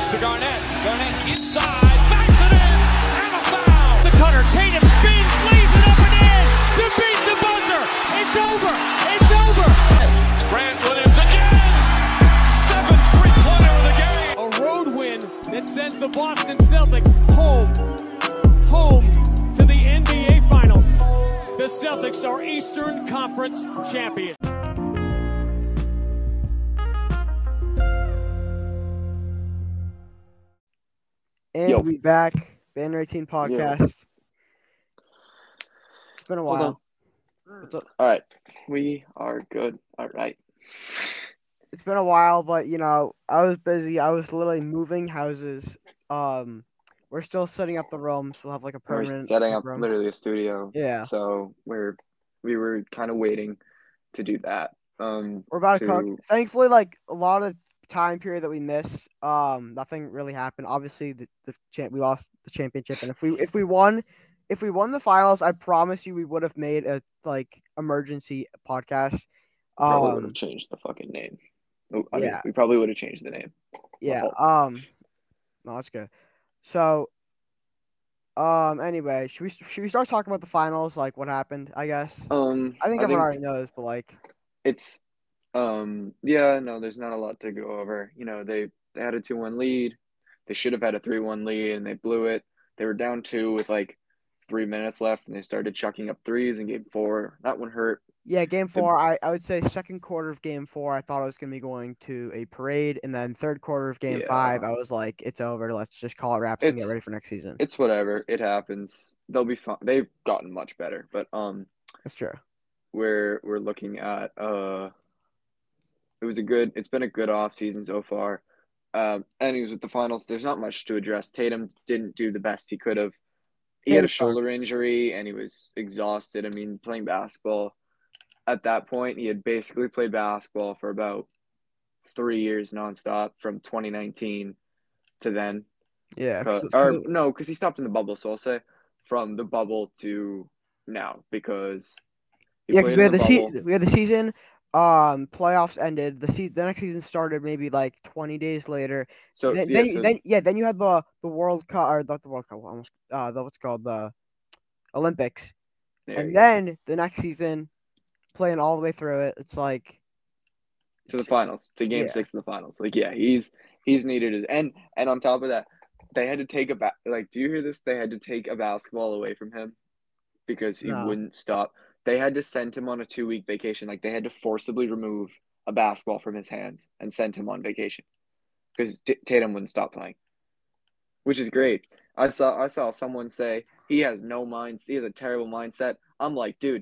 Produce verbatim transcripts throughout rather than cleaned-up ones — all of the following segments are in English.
to Garnett. Garnett inside, backs it in, and a foul. The cutter, Tatum spins, lays it up and in to beat the buzzer. It's over. It's over. Grant Williams again. Seventh three-pointer of the game. A road win that sends the Boston Celtics home, home to the N B A Finals. The Celtics are Eastern Conference champions. And Yo. we back, Banner eighteen podcast. It's been a Hold while. What's up? All right. We are good. All right. It's been a while, but you know, I was busy. I was literally moving houses. Um, we're still setting up the rooms. We'll have like a We're permanent setting up room. literally a studio. Yeah, So we're we were kind of waiting to do that. Um, we're about to, to cook. Thankfully, like a lot of time period that we missed, um, nothing really happened. Obviously, the, the champ we lost the championship, and if we if we won, if we won the finals, I promise you we would have made a like emergency podcast. probably would Um, have changed the fucking name. Oh, I mean, yeah. we probably would have changed the name. yeah. fault. Um, no, that's good. So, um, anyway, should we should we start talking about the finals? Like what happened? I guess. Um, I think I everyone think already knows, but like, it's um yeah, no, there's not a lot to go over. You know, they they had a two one lead. They should have had a three one lead and they blew it. They were down two with like three minutes left and they started chucking up threes in game four. That one hurt. yeah, game four. I, I would say second quarter of game four, I thought I was gonna be going to a parade, and then third quarter of game Yeah. five, I was like, it's over. Let's just call it wraps and get It's- ready for next season. It's whatever. It happens. They'll be fine. They've gotten much better, but um That's true. we're we're looking at uh it was a good it's been a good off season so far. Um anyways, with the finals, there's not much to address. Tatum didn't do the best he could have. He had a Tatum sucked. shoulder injury and he was exhausted. I mean, playing basketball at that point, he had basically played basketball for about three years nonstop from twenty nineteen to then. Yeah. 'Cause- 'cause- or 'cause- no, because he stopped in the bubble. So I'll say from the bubble to now because he Yeah, because played we in had the, the se- bubble. we had the season, um, playoffs ended. The se- the next season started maybe like twenty days later. So then, yeah, then, so then yeah, then you had the the World Cup or not the World Cup, almost uh, the what's it called the Olympics, there and you go. then the next season, playing all the way through it. It's like to the finals, to game yeah. six of the finals. Like, yeah, he's he's needed as and and on top of that, they had to take a ba- like. Do you hear this? They had to take a basketball away from him because he No. wouldn't stop. They had to send him on a two week vacation. Like they had to forcibly remove a basketball from his hands and send him on vacation because T- Tatum wouldn't stop playing, which is great. I saw I saw someone say he has no mind. He has a terrible mindset. I'm like, dude,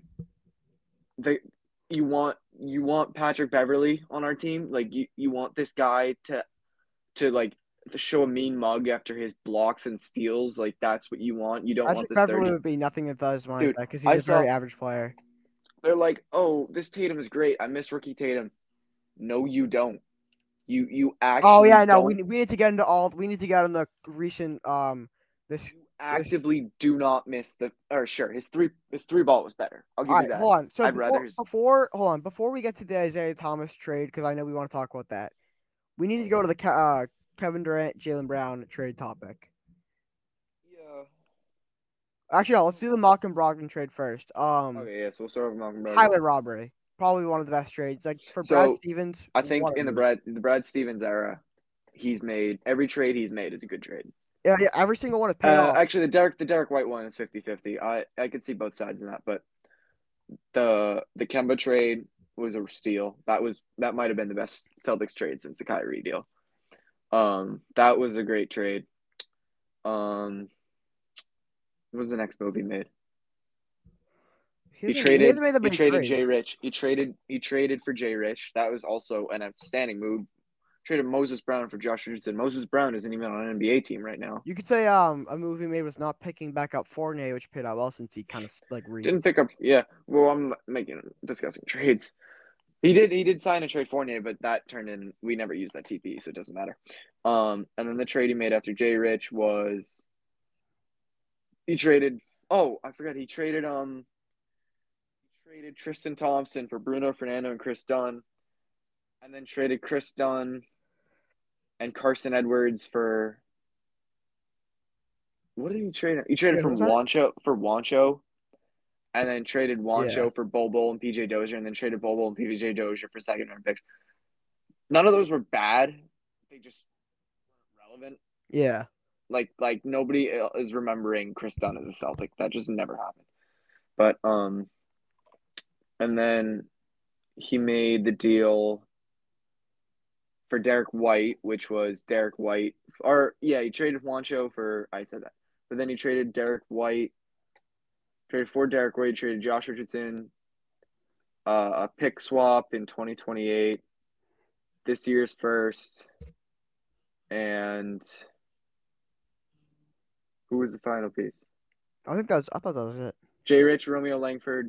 they you want you want Patrick Beverly on our team? Like you, you want this guy to to like to show a mean mug after his blocks and steals? Like that's what you want? You don't want Patrick this Beverly thirty. would be nothing without his mindset Dude, because he's I a very saw- average player. They're like, oh, this Tatum is great. I miss rookie Tatum. No, you don't. You you actually Oh yeah, no, don't, we we need to get into all. We need to get on the recent um this. actively do not miss the or sure his three his three ball was better. I'll give All you right, that. hold on. So I'd before, rather his- before hold on before we get to the Isaiah Thomas trade because I know we want to talk about that. We need to go to the Ke- uh, Kevin Durant, Jaylen Brown trade topic. Yeah. Actually, no. Let's do the Malcolm Brogdon trade first. Um, Okay, yeah. So we'll start with Malcolm Brogdon. highway robbery, probably one of the best trades. Like for Brad So, Stevens, I think what a in the move. Brad the Brad Stevens era, he's made every trade he's made is a good trade. yeah, yeah, every single one is paid Uh, off. actually, the Derek the Derek White one is fifty-fifty. I I could see both sides in that, but the the Kemba trade was a steal. That was that might have been the best Celtics trade since the Kyrie deal. Um, that was a great trade. Um, what was the next move he made? He hasn't- traded. hasn't made that He many traded trades. Jay Rich. He traded. He traded for Jay Rich. That was also an outstanding move. Traded Moses Brown for Josh Richardson. Moses Brown isn't even on an N B A team right now. You could say um a move he made was not picking back up Fournier, which paid out well since he kind of like re- Didn't pick up. Yeah. Well, I'm making discussing trades. He did. He did sign a trade Fournier, but that turned in. We never used that T P, so it doesn't matter. Um, and then the trade he made after Jay Rich was. He traded. Oh, I forgot. He traded. Um. He traded Tristan Thompson for Bruno Fernando and Chris Dunn, and then traded Chris Dunn and Carson Edwards for what did he trade? He traded Yeah, from who's that? Wancho for Wancho, and then traded Wancho Yeah. for Bol Bol and P J Dozier, and then traded Bol Bol and P J Dozier for second round picks. None of those were bad. They just weren't relevant. Yeah. Like like nobody is remembering Chris Dunn as a Celtic. That just never happened. But um, and then he made the deal for Derek White, which was Derek White, or yeah, he traded Juancho for I said that, but then he traded Derek White, traded for Derek White, traded Josh Richardson, uh, a pick swap in twenty twenty-eight, this year's first, and who was the final piece? I think that was. I thought that was it. Jay Rich, Romeo Langford,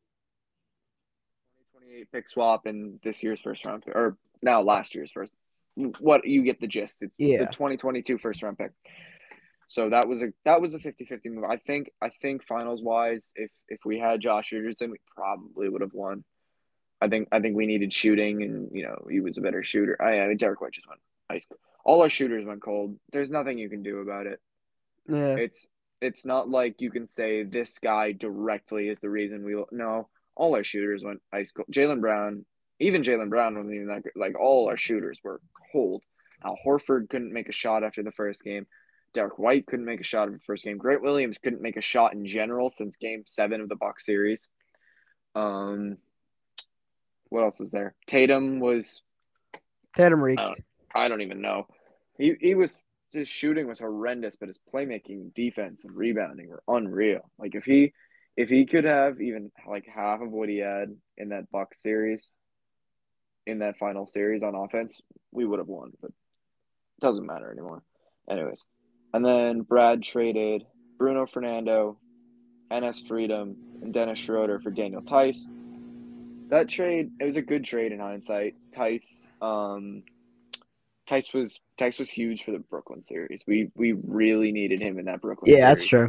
twenty twenty-eight pick swap, and this year's first round pick, or now last year's first. What you get the gist? It's the Yeah. twenty twenty-two first round pick. So that was a that was a fifty-fifty move. I think I think finals wise, if if we had Josh Richardson, we probably would have won. I think I think we needed shooting, and you know he was a better shooter. I, I mean, Derek White just went ice. All our shooters went cold. There's nothing you can do about it. Yeah. It's it's not like you can say this guy directly is the reason we no. All our shooters went ice cold. Jaylen Brown, even Jaylen Brown wasn't even that good. Like all our shooters were cold. Al Horford couldn't make a shot after the first game. Derek White couldn't make a shot in the first game. Grant Williams couldn't make a shot in general since game seven of the Bucks series. Um, what else was there? Tatum was Tatum reeked. I don't, I don't even know. He he was his shooting was horrendous, but his playmaking, defense, and rebounding were unreal. Like if he if he could have even like half of what he had in that Bucks series, in that final series on offense, we would have won. But it doesn't matter anymore. Anyways. And then Brad traded Bruno Fernando, N S Freedom, and Dennis Schroeder for Daniel Tice. That trade, it was a good trade in hindsight. Tice, um, Tice was Tice was huge for the Brooklyn series. We we really needed him in that Brooklyn Yeah, series. that's true.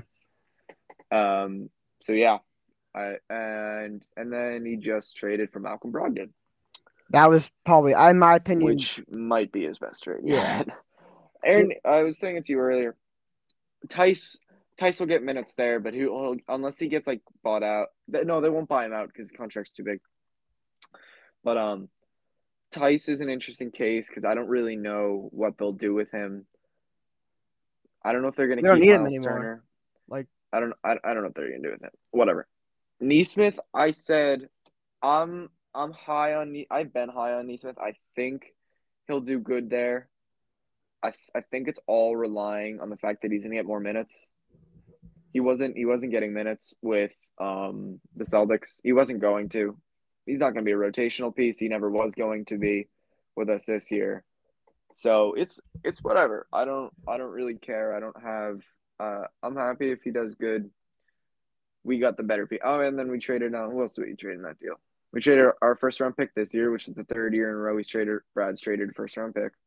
Um, so yeah, I and and then he just traded for Malcolm Brogdon, That was probably, in my opinion, which might be his best trade. Yeah. Aaron, I was saying it to you earlier. Tice, Tice will get minutes there, but he unless he gets like bought out. No, they won't buy him out because his contract's too big. But um, Tice is an interesting case because I don't really know what they'll do with him. I don't know if they're going They to don't keep need him Miles anymore. Turner. Like- I don't, I, I don't know what they're going to do with him. Whatever. Neesmith, I said, I'm I'm high on. Ne- I've been high on Neesmith. I think he'll do good there. I I think it's all relying on the fact that he's going to get more minutes. He wasn't he wasn't getting minutes with um the Celtics. He wasn't going to. He's not going to be a rotational piece. He never was going to be with us this year. So it's it's whatever. I don't I don't really care. I don't have. Uh, I'm happy if he does good. We got the better piece. Oh, and then we traded. Uh, who else did we trade in that deal? We traded our first round pick this year, which is the third year in a row he's traded. Brad's traded first round pick.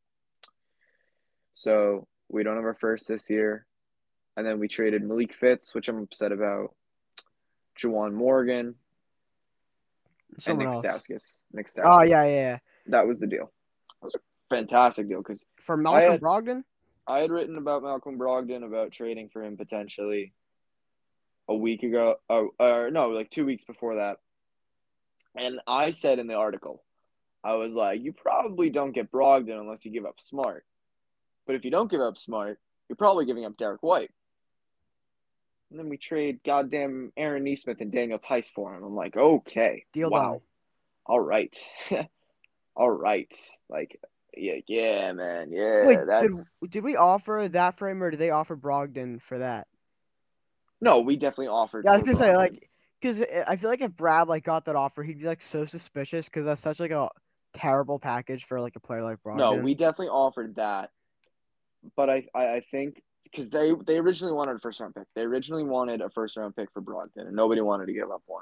So we don't have our first this year. And then we traded Malik Fitz, which I'm upset about. Juwan Morgan. someone and Nick else. Stauskas. Nick Stauskas. Oh, yeah, yeah, yeah. That was the deal. It was a fantastic deal because For Malcolm had- Brogdon? I had written about Malcolm Brogdon, about trading for him potentially a week ago. Oh, or no, like two weeks before that. And I said in the article, I was like, you probably don't get Brogdon unless you give up Smart. But if you don't give up Smart, you're probably giving up Derek White. And then we trade goddamn Aaron Neesmith and Daniel Tice for him. I'm like, okay. Deal wow. done. All right. All right. Like, yeah, yeah, man. Yeah, Wait, that's... did, did we offer that for him, or did they offer Brogdon for that? No, we definitely offered. Yeah, I was for gonna say, Brogdon. like, because I feel like if Brad like got that offer, he'd be like so suspicious because that's such like a terrible package for like a player like Brogdon. No, we definitely offered that, but I, I, I think because they, they originally wanted a first round pick. They originally wanted a first round pick for Brogdon, and nobody wanted to give up one.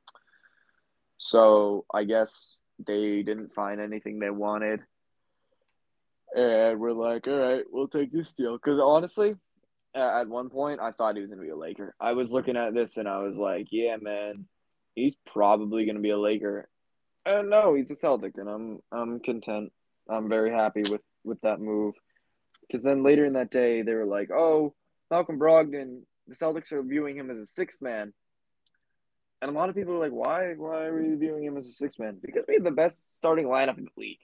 So I guess they didn't find anything they wanted, and we're like, all right, we'll take this deal. Because honestly, at one point, I thought he was going to be a Laker. I was looking at this, and I was like, yeah, man, he's probably going to be a Laker. And no, he's a Celtic, and I'm I'm content. I'm very happy with with that move. Because then later in that day, they were like, "Oh, Malcolm Brogdon, the Celtics are viewing him as a sixth man." And a lot of people are like, "Why? Why are we viewing him as a sixth man?" Because we had the best starting lineup in the league.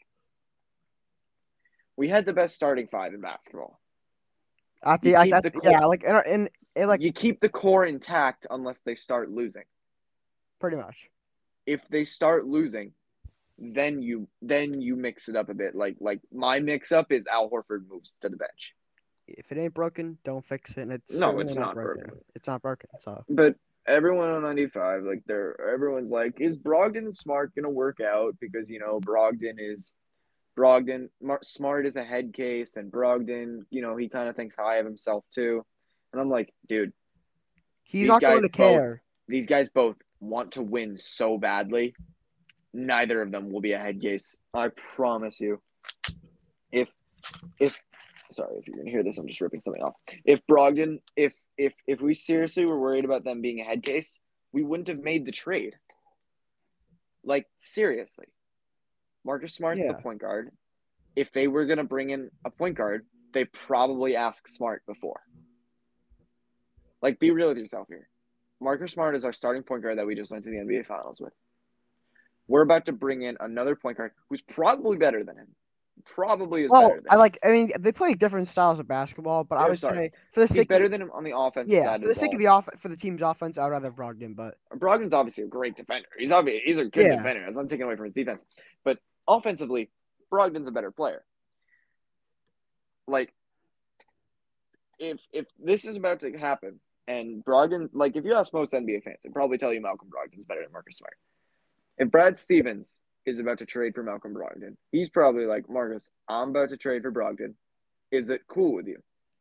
We had the best starting five in basketball. I You think like keep that, the core, yeah, like in, in, in like you keep the core intact unless they start losing. pretty much. If they start losing, then you then you mix it up a bit. Like like my mix up is Al Horford moves to the bench. If it ain't broken, don't fix it. And it's No, certainly it's not not broken. broken. It's not broken. So But everyone on ninety-five, like they're everyone's like, is Brogdon and Smart gonna work out? Because you know Brogdon is Brogdon Smart is a head case, and Brogdon, you know, he kind of thinks high of himself too. And I'm like, dude, he's these not going guys to both care. these guys both want to win so badly. Neither of them will be a head case. I promise you. If if sorry if you're gonna hear this, I'm just ripping something off. If Brogdon, if if if we seriously were worried about them being a head case, we wouldn't have made the trade. Like seriously, Marcus Smart's the Yeah. point guard. If they were gonna bring in a point guard, they probably asked Smart before. Like, be real with yourself here. Marcus Smart is our starting point guard that we just went to the N B A Finals with. We're about to bring in another point guard who's probably better than him. Probably is Well, better than I him. like. I mean, they play different styles of basketball, but I Yeah, would sorry. say for the He's sake better of, than him on the offensive yeah, side for of the the sake ball. of the off for the team's offense, I'd rather have Brogdon, but Brogdon's obviously a great defender. He's obviously he's a good Yeah. defender. It's not taken away from his defense. But offensively, Brogdon's a better player. Like, if if this is about to happen, and Brogdon, like, if you ask most N B A fans, they'd probably tell you Malcolm Brogdon's better than Marcus Smart. If Brad Stevens is about to trade for Malcolm Brogdon, he's probably like, Marcus, I'm about to trade for Brogdon. Is it cool with you?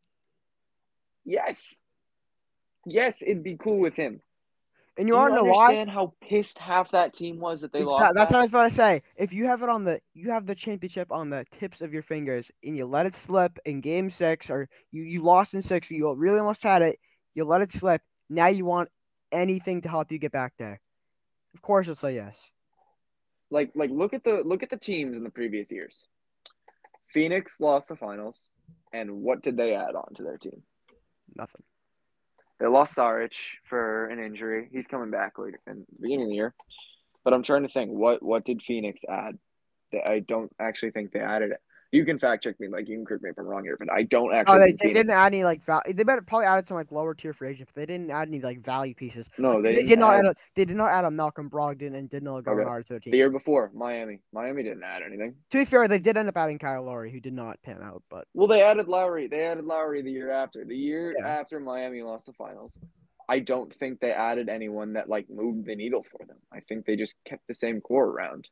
Yes. Yes, it'd be cool with him. and you Do you want to know why? understand how pissed half that team was that they Exactly. lost That's that? what I was about to say. If you have it on the, you have the championship on the tips of your fingers, and you let it slip in Game Six, or you you lost in six, or you really almost had it, you let it slip. Now you want anything to help you get back there. Of course, you'll say yes. Like, like look at the look at the teams in the previous years. Phoenix lost the finals, and what did they add on to their team? Nothing. They lost Saric for an injury. He's coming back like in the beginning of the year. But I'm trying to think, what what did Phoenix add? I don't actually think they added it. You can fact check me, like you can correct me if I'm wrong here, but I don't actually. Oh, they, think they Phoenix, didn't add any like value. They better probably added some like lower tier free agents, but they didn't add any like value pieces. No, Like, they they didn't did not add- add. A, they did not add a Malcolm Brogdon and Danilo Okay. Gallinari to their team. The year before, Miami. Miami didn't add anything. To be fair, they did end up adding Kyle Lowry, who did not pan out. But Well, they added Lowry. They added Lowry the year after. The year Yeah. after Miami lost the finals. I don't think they added anyone that like moved the needle for them. I think they just kept the same core around.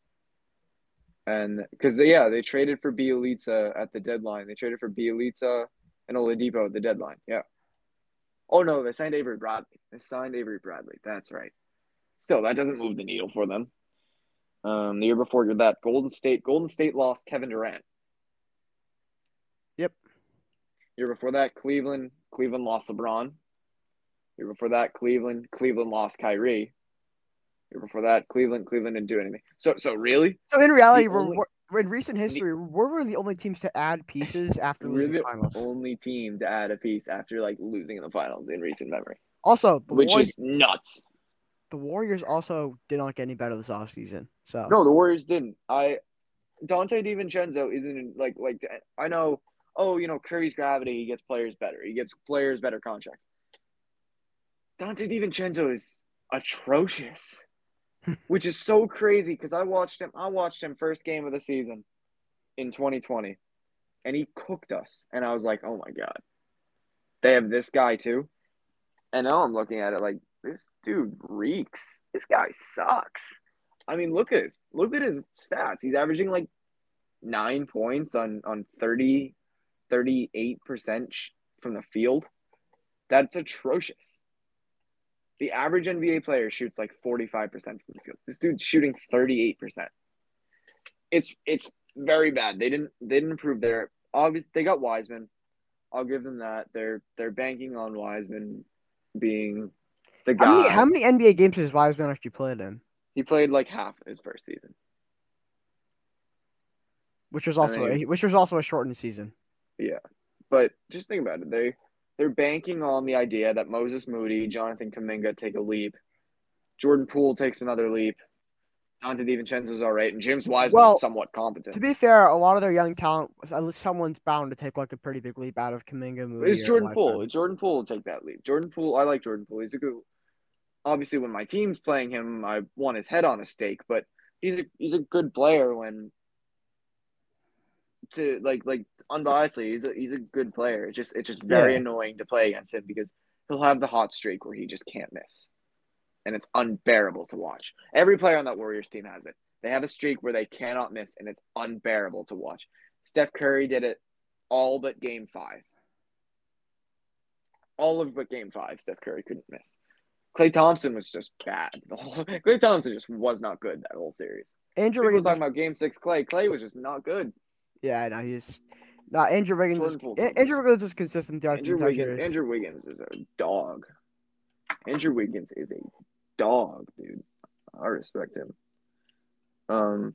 And because they, yeah, they traded for Bielitsa at the deadline. They traded for Bielitsa and Oladipo at the deadline. Yeah. Oh no, they signed Avery Bradley. They signed Avery Bradley. That's right. Still, that doesn't move the needle for them. Um, the year before that, Golden State. Golden State lost Kevin Durant. Yep. Year before that, Cleveland. Cleveland lost LeBron. Year before that, Cleveland. Cleveland lost Kyrie. Year before that, Cleveland. Cleveland didn't do anything. So, so really, so in reality, The we're, only- we're in recent history, we're one of the only teams to add pieces after we're losing the finals. only team to add a piece after like losing in the finals in recent memory, Also, the which Warriors, is nuts. the Warriors also did not get any better this offseason. So No, the Warriors didn't. I Dante DiVincenzo isn't like like I know. Oh, you know Curry's gravity. He gets players better. He gets players better contracts. Dante DiVincenzo is atrocious, which is so crazy because I watched him. I watched him first game of the season in twenty twenty, and he cooked us. And I was like, oh my god, they have this guy too. And now I'm looking at it like this dude reeks. This guy sucks. I mean, look at his look at his stats. He's averaging like nine points on on thirty, thirty-eight percent from the field. That's atrocious. The average N B A player shoots like forty-five percent from the field. This dude's shooting thirty-eight percent. It's it's very bad. They didn't they didn't improve their obvious. They got Wiseman. I'll give them that. They're they're banking on Wiseman being the guy. how many how many N B A games has Wiseman actually played in? He played like half his first season. which was I also think a, it's- which was also a shortened season. Yeah, but just think about it. They they're banking on the idea that Moses Moody, Jonathan Kuminga take a leap, Jordan Poole takes another leap, Dante DiVincenzo's all right, and James Wiseman Well, is somewhat competent. To be fair, a lot of their young talent, at least someone's bound to take like a pretty big leap out of Kuminga, Moody, It's or Jordan Wiseman. Poole. Jordan Poole will take that leap. Jordan Poole, I like Jordan Poole. He's a good. Obviously, when my team's playing him, I want his head on a stake, but he's a he's a good player when. To like like unbiasedly, he's a he's a good player. It's just it's just very Yeah. annoying to play against him because he'll have the hot streak where he just can't miss, and it's unbearable to watch. Every player on that Warriors team has it. They have a streak where they cannot miss, and it's unbearable to watch. Steph Curry did it all but game five. All of but game five, Steph Curry couldn't miss. Klay Thompson was just bad. Klay Thompson just was not good that whole series. Andrew People were Wiggins. talking about game six Klay. Klay was just not good. Yeah, no, he's not Andrew Wiggins. Jordan Is, Poole A- Andrew Wiggins is consistent throughout Andrew the entire Wiggins, series. Andrew Wiggins is a dog. Andrew Wiggins is a dog, dude. I respect him. Um.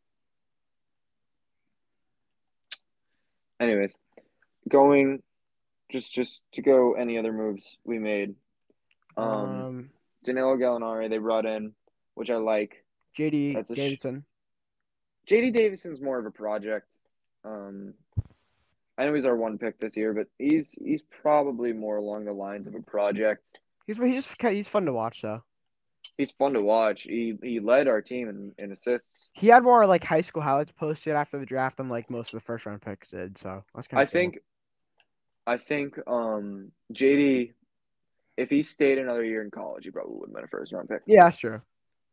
Anyways, going just just to go any other moves we made. Um, Um, Danilo Gallinari they brought in, which I like. J D That's a sh- Davidson. J D Davidson's more of a project. Um, I know he's our one pick this year, but he's he's probably more along the lines of a project. He's he's just he's fun to watch though. He's fun to watch. He he led our team in, in assists. He had more like high school highlights posted after the draft than like most of the first round picks did. So that's kind I of. think, I think um J D, if he stayed another year in college, he probably would have been a first round pick. Yeah, that's true.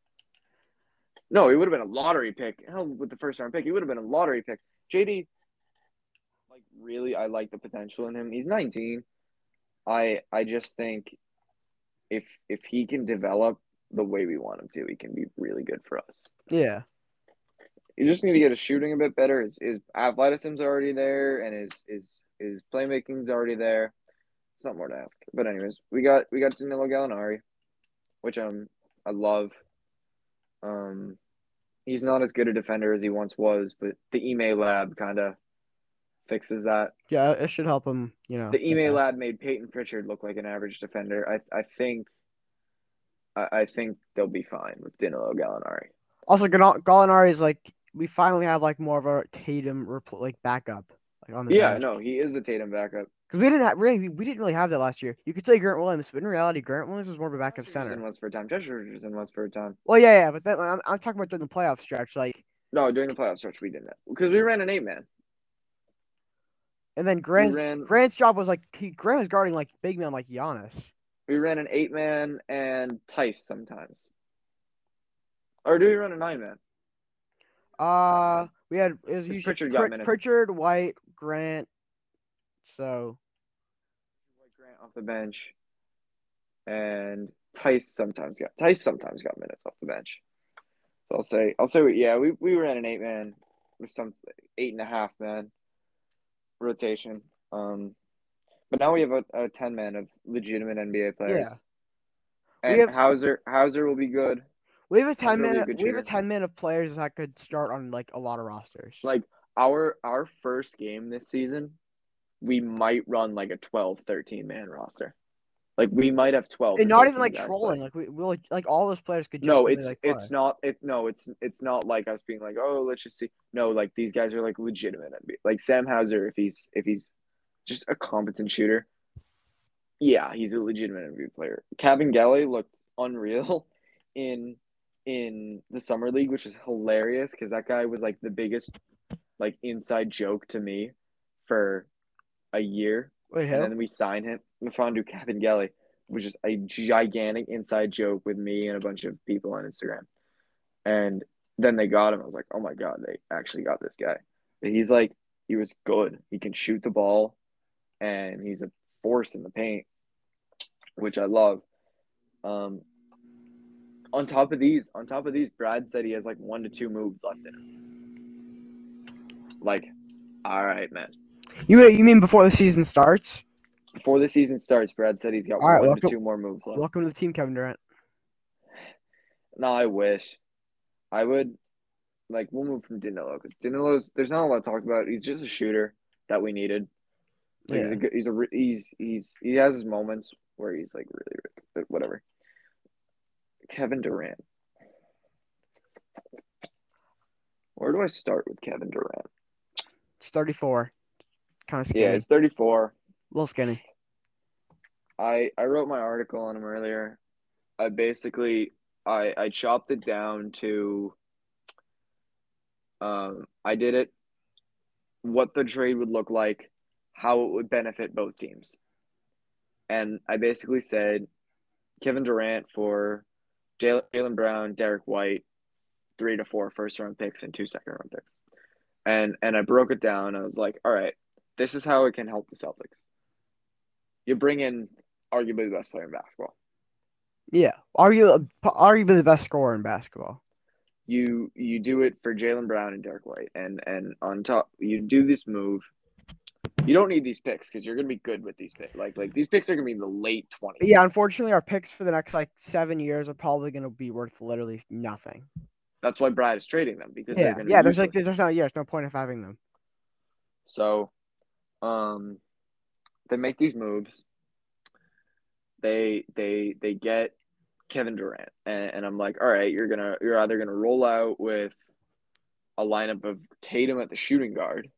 No, he would have been a lottery pick. Hell, with the first round pick, he would have been a lottery pick. J D, like really, I like the potential in him. He's nineteen. I I just think if if he can develop the way we want him to, he can be really good for us. Yeah. You just need to get his shooting a bit better. His his athleticism's already there, and his his his playmaking's already there. It's not more to ask. But anyways, we got we got Danilo Gallinari, which um I love. Um, he's not as good a defender as he once was, but the Ime Lab kind of fixes that. Yeah, it should help him. You know. The Ime yeah. Lab made Peyton Pritchard look like an average defender. I I think. I, I think they'll be fine with Danilo Gallinari. Also, Gall- Gallinari is like we finally have like more of a Tatum repl- like backup like on the Yeah, bench. no, he is the Tatum backup. Because we didn't have really we didn't really have that last year. You could say Grant Williams, but in reality, Grant Williams was more of a backup Josh center. Richardson once for a time. Josh Richardson once for a time. Well, yeah, yeah, but then I'm, I'm talking about during the playoff stretch, like, No, during the playoff stretch we didn't because we ran an eight man. and then Grant's ran- Grant's job was like he Grant was guarding like big man like Giannis. We ran an eight man and Tice sometimes. Or do we run a nine man? Uh, we had it was Because usually Pritchard got Prit- minutes. Pritchard, White, Grant. So Grant off the bench, and Tice sometimes got Tice sometimes got minutes off the bench. So I'll say I'll say we, yeah we we ran an eight man with some eight and a half man rotation. Um, but now we have a, a ten man of legitimate N B A players. Yeah. And We have- Hauser Hauser will be good. we have a ten really man. a good We have a shooter. ten man of players that could start on like a lot of rosters. Like our our first game this season, we might run like a twelve, thirteen man roster. Like we might have twelve. And or not even thirteen like guys trolling. play. Like we will like all those players could. No, genuinely, it's like, it's play. not it no, it's it's not like us being like, oh, let's just see. No, like these guys are like legitimate. N B A. Like Sam Hauser, if he's if he's just a competent shooter, yeah, he's a legitimate N B A player. Kevin Gelly looked unreal in in the summer league, which was hilarious because that guy was like the biggest like inside joke to me for a year. Wait, And who? then we signed him. Mfandu Kabengele, which is a gigantic inside joke with me and a bunch of people on Instagram. And then they got him. I was like, oh my God, they actually got this guy. He's like, he was good. He can shoot the ball, and he's a force in the paint, which I love. Um, on top of these, on top of these, Brad said he has like one to two moves left in him. Like, all right, man. You you mean before the season starts? Before the season starts, Brad said he's got All right, one welcome- to two more moves left. Welcome to the team, Kevin Durant. No, I wish. I would. like we'll move from Danilo because Danilo's there's not a lot to talk about. He's just a shooter that we needed. Like he's Yeah. a good, he's a re- he's he's he has his moments where he's like really, really but whatever. Kevin Durant. Where do I start with Kevin Durant? It's thirty-four. Kind of skinny. Yeah, it's thirty-four. A little skinny. I I wrote my article on him earlier. I basically I I chopped it down to um I did it what the trade would look like, how it would benefit both teams. And I basically said Kevin Durant for Jaylen Brown, Derek White, three to four first round picks and two second round picks. And and I broke it down. I was like, all right, this is how it can help the Celtics. You bring in arguably the best player in basketball. Yeah, arguably, arguably the best scorer in basketball. You you do it for Jaylen Brown and Derek White, and and on top you do this move. You don't need these picks because you're gonna be good with these picks. Like like these picks are gonna be in the late twenties. Yeah, unfortunately, our picks for the next like seven years are probably gonna be worth literally nothing. That's why Brad is trading them because Yeah, they're gonna yeah. be There's useless. like there's no yeah, there's no point of having them. So, um, they make these moves. They they they get Kevin Durant, and, and I'm like, all right, you're gonna you're either gonna roll out with a lineup of Tatum at the shooting guard,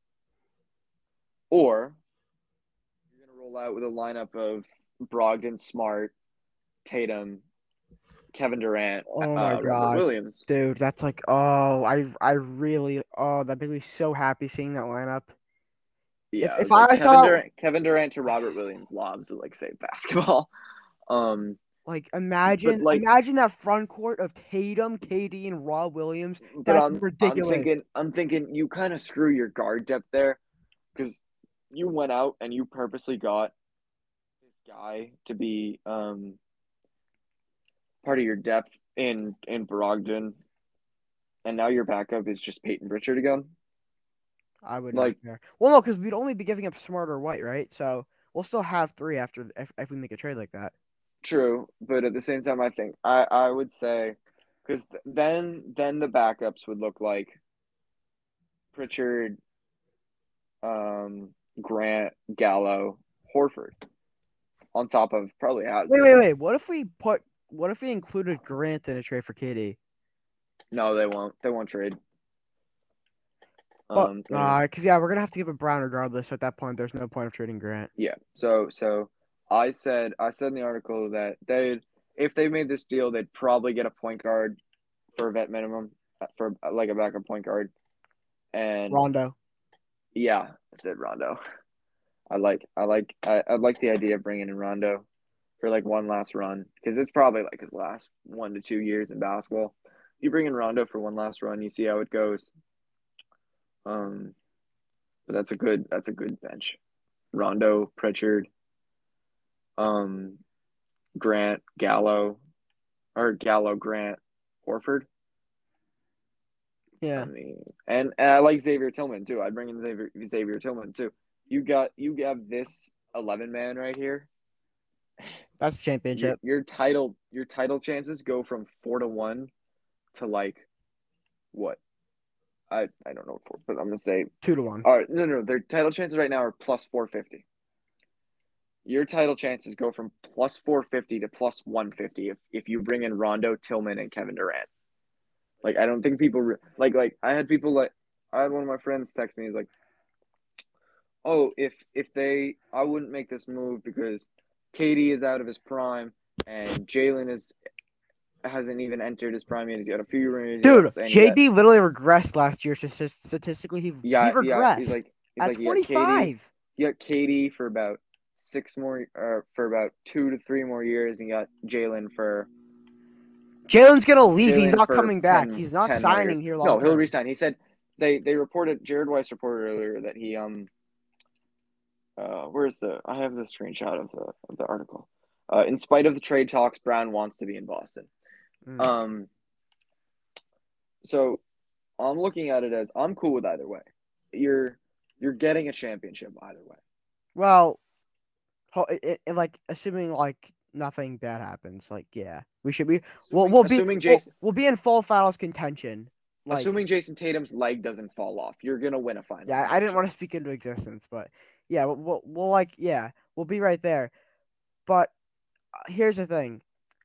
or you're gonna roll out with a lineup of Brogdon, Smart, Tatum, Kevin Durant, Oh uh, my Robert God. Williams. Dude, that's like oh, I I really oh that made me so happy seeing that lineup. Yeah, If- it if was like I Kevin saw- Durant, Kevin Durant to Robert Williams lobs would like save basketball. Um, Like imagine like- imagine that front court of Tatum, K D, and Rob Williams. but That's I'm, ridiculous. I'm thinking, I'm thinking, you kind of screw your guard depth there, because you went out and you purposely got this guy to be um part of your depth in in Brogdon, and now your backup is just Peyton Pritchard again. I would like- not care. Well, no, because we'd only be giving up Smart or White, right? So we'll still have three after if, if we make a trade like that. True, but at the same time, I think I, I would say, because th- then then the backups would look like Pritchard, um, Grant, Gallo, Horford, on top of probably Hasbro. Wait, wait, wait. What if we put? What if we included Grant in a trade for K D? No, they won't. They won't trade. But Um, uh, because yeah, we're gonna have to give a Brown regardless. So at that point, there's no point of trading Grant. yeah. So so I said I said in the article that they if they made this deal, they'd probably get a point guard for a vet minimum uh, for uh, like a backup point guard, and Rondo. yeah, I said Rondo. I like I like I, I like the idea of bringing in Rondo for like one last run because it's probably like his last one to two years in basketball. You bring in Rondo for one last run, you see how it goes. Um, but that's a good that's a good bench. Rondo, Pritchard, um, Grant, Gallo, or Gallo, Grant, Horford. Yeah. I mean, and, and I like Xavier Tillman too. I'd bring in Xavier Xavier Tillman too. You got you have this eleven man right here. That's Your, championship. your title your title chances go from four to one to like what? I I don't know, but I'm gonna say Two to one. all right. No, no, their title chances right now are plus four fifty. Your title chances go from plus four fifty to plus one fifty if if you bring in Rondo, Tillman, and Kevin Durant. Like I don't think people re- like like I had people like I had one of my friends text me. He's like, "Oh, if if they, I wouldn't make this move because K D is out of his prime and Jalen is hasn't even entered his prime yet. He's got a few years Dude, left, and he J got- B literally regressed last year. St- Statistically, he, yeah, he regressed yeah. He's like he's at like he got K D. twenty-five. He got K D for about six more, or for about two to three more years, and he got Jalen for Jalen's gonna leave. He's Jalen not for coming back. ten He's not ten more signing years. here long. No, he'll term. resign. He said they they reported. Jared Weiss reported earlier that he um. Uh, where's the? I have the screenshot of the of the article. Uh, in spite of the trade talks, Brown wants to be in Boston. Mm. Um. So, I'm looking at it as I'm cool with either way. You're you're getting a championship either way. Well, ho- it, it, like assuming like nothing bad happens, like yeah, we should be. We'll Assuming- we'll be assuming we'll, Jason. we'll be in full finals contention. like, assuming Jason Tatum's leg doesn't fall off, you're gonna win a final. yeah, I didn't want to speak into existence, but yeah, we'll, we'll, we'll like, yeah, we'll be right there. But uh, here's the thing.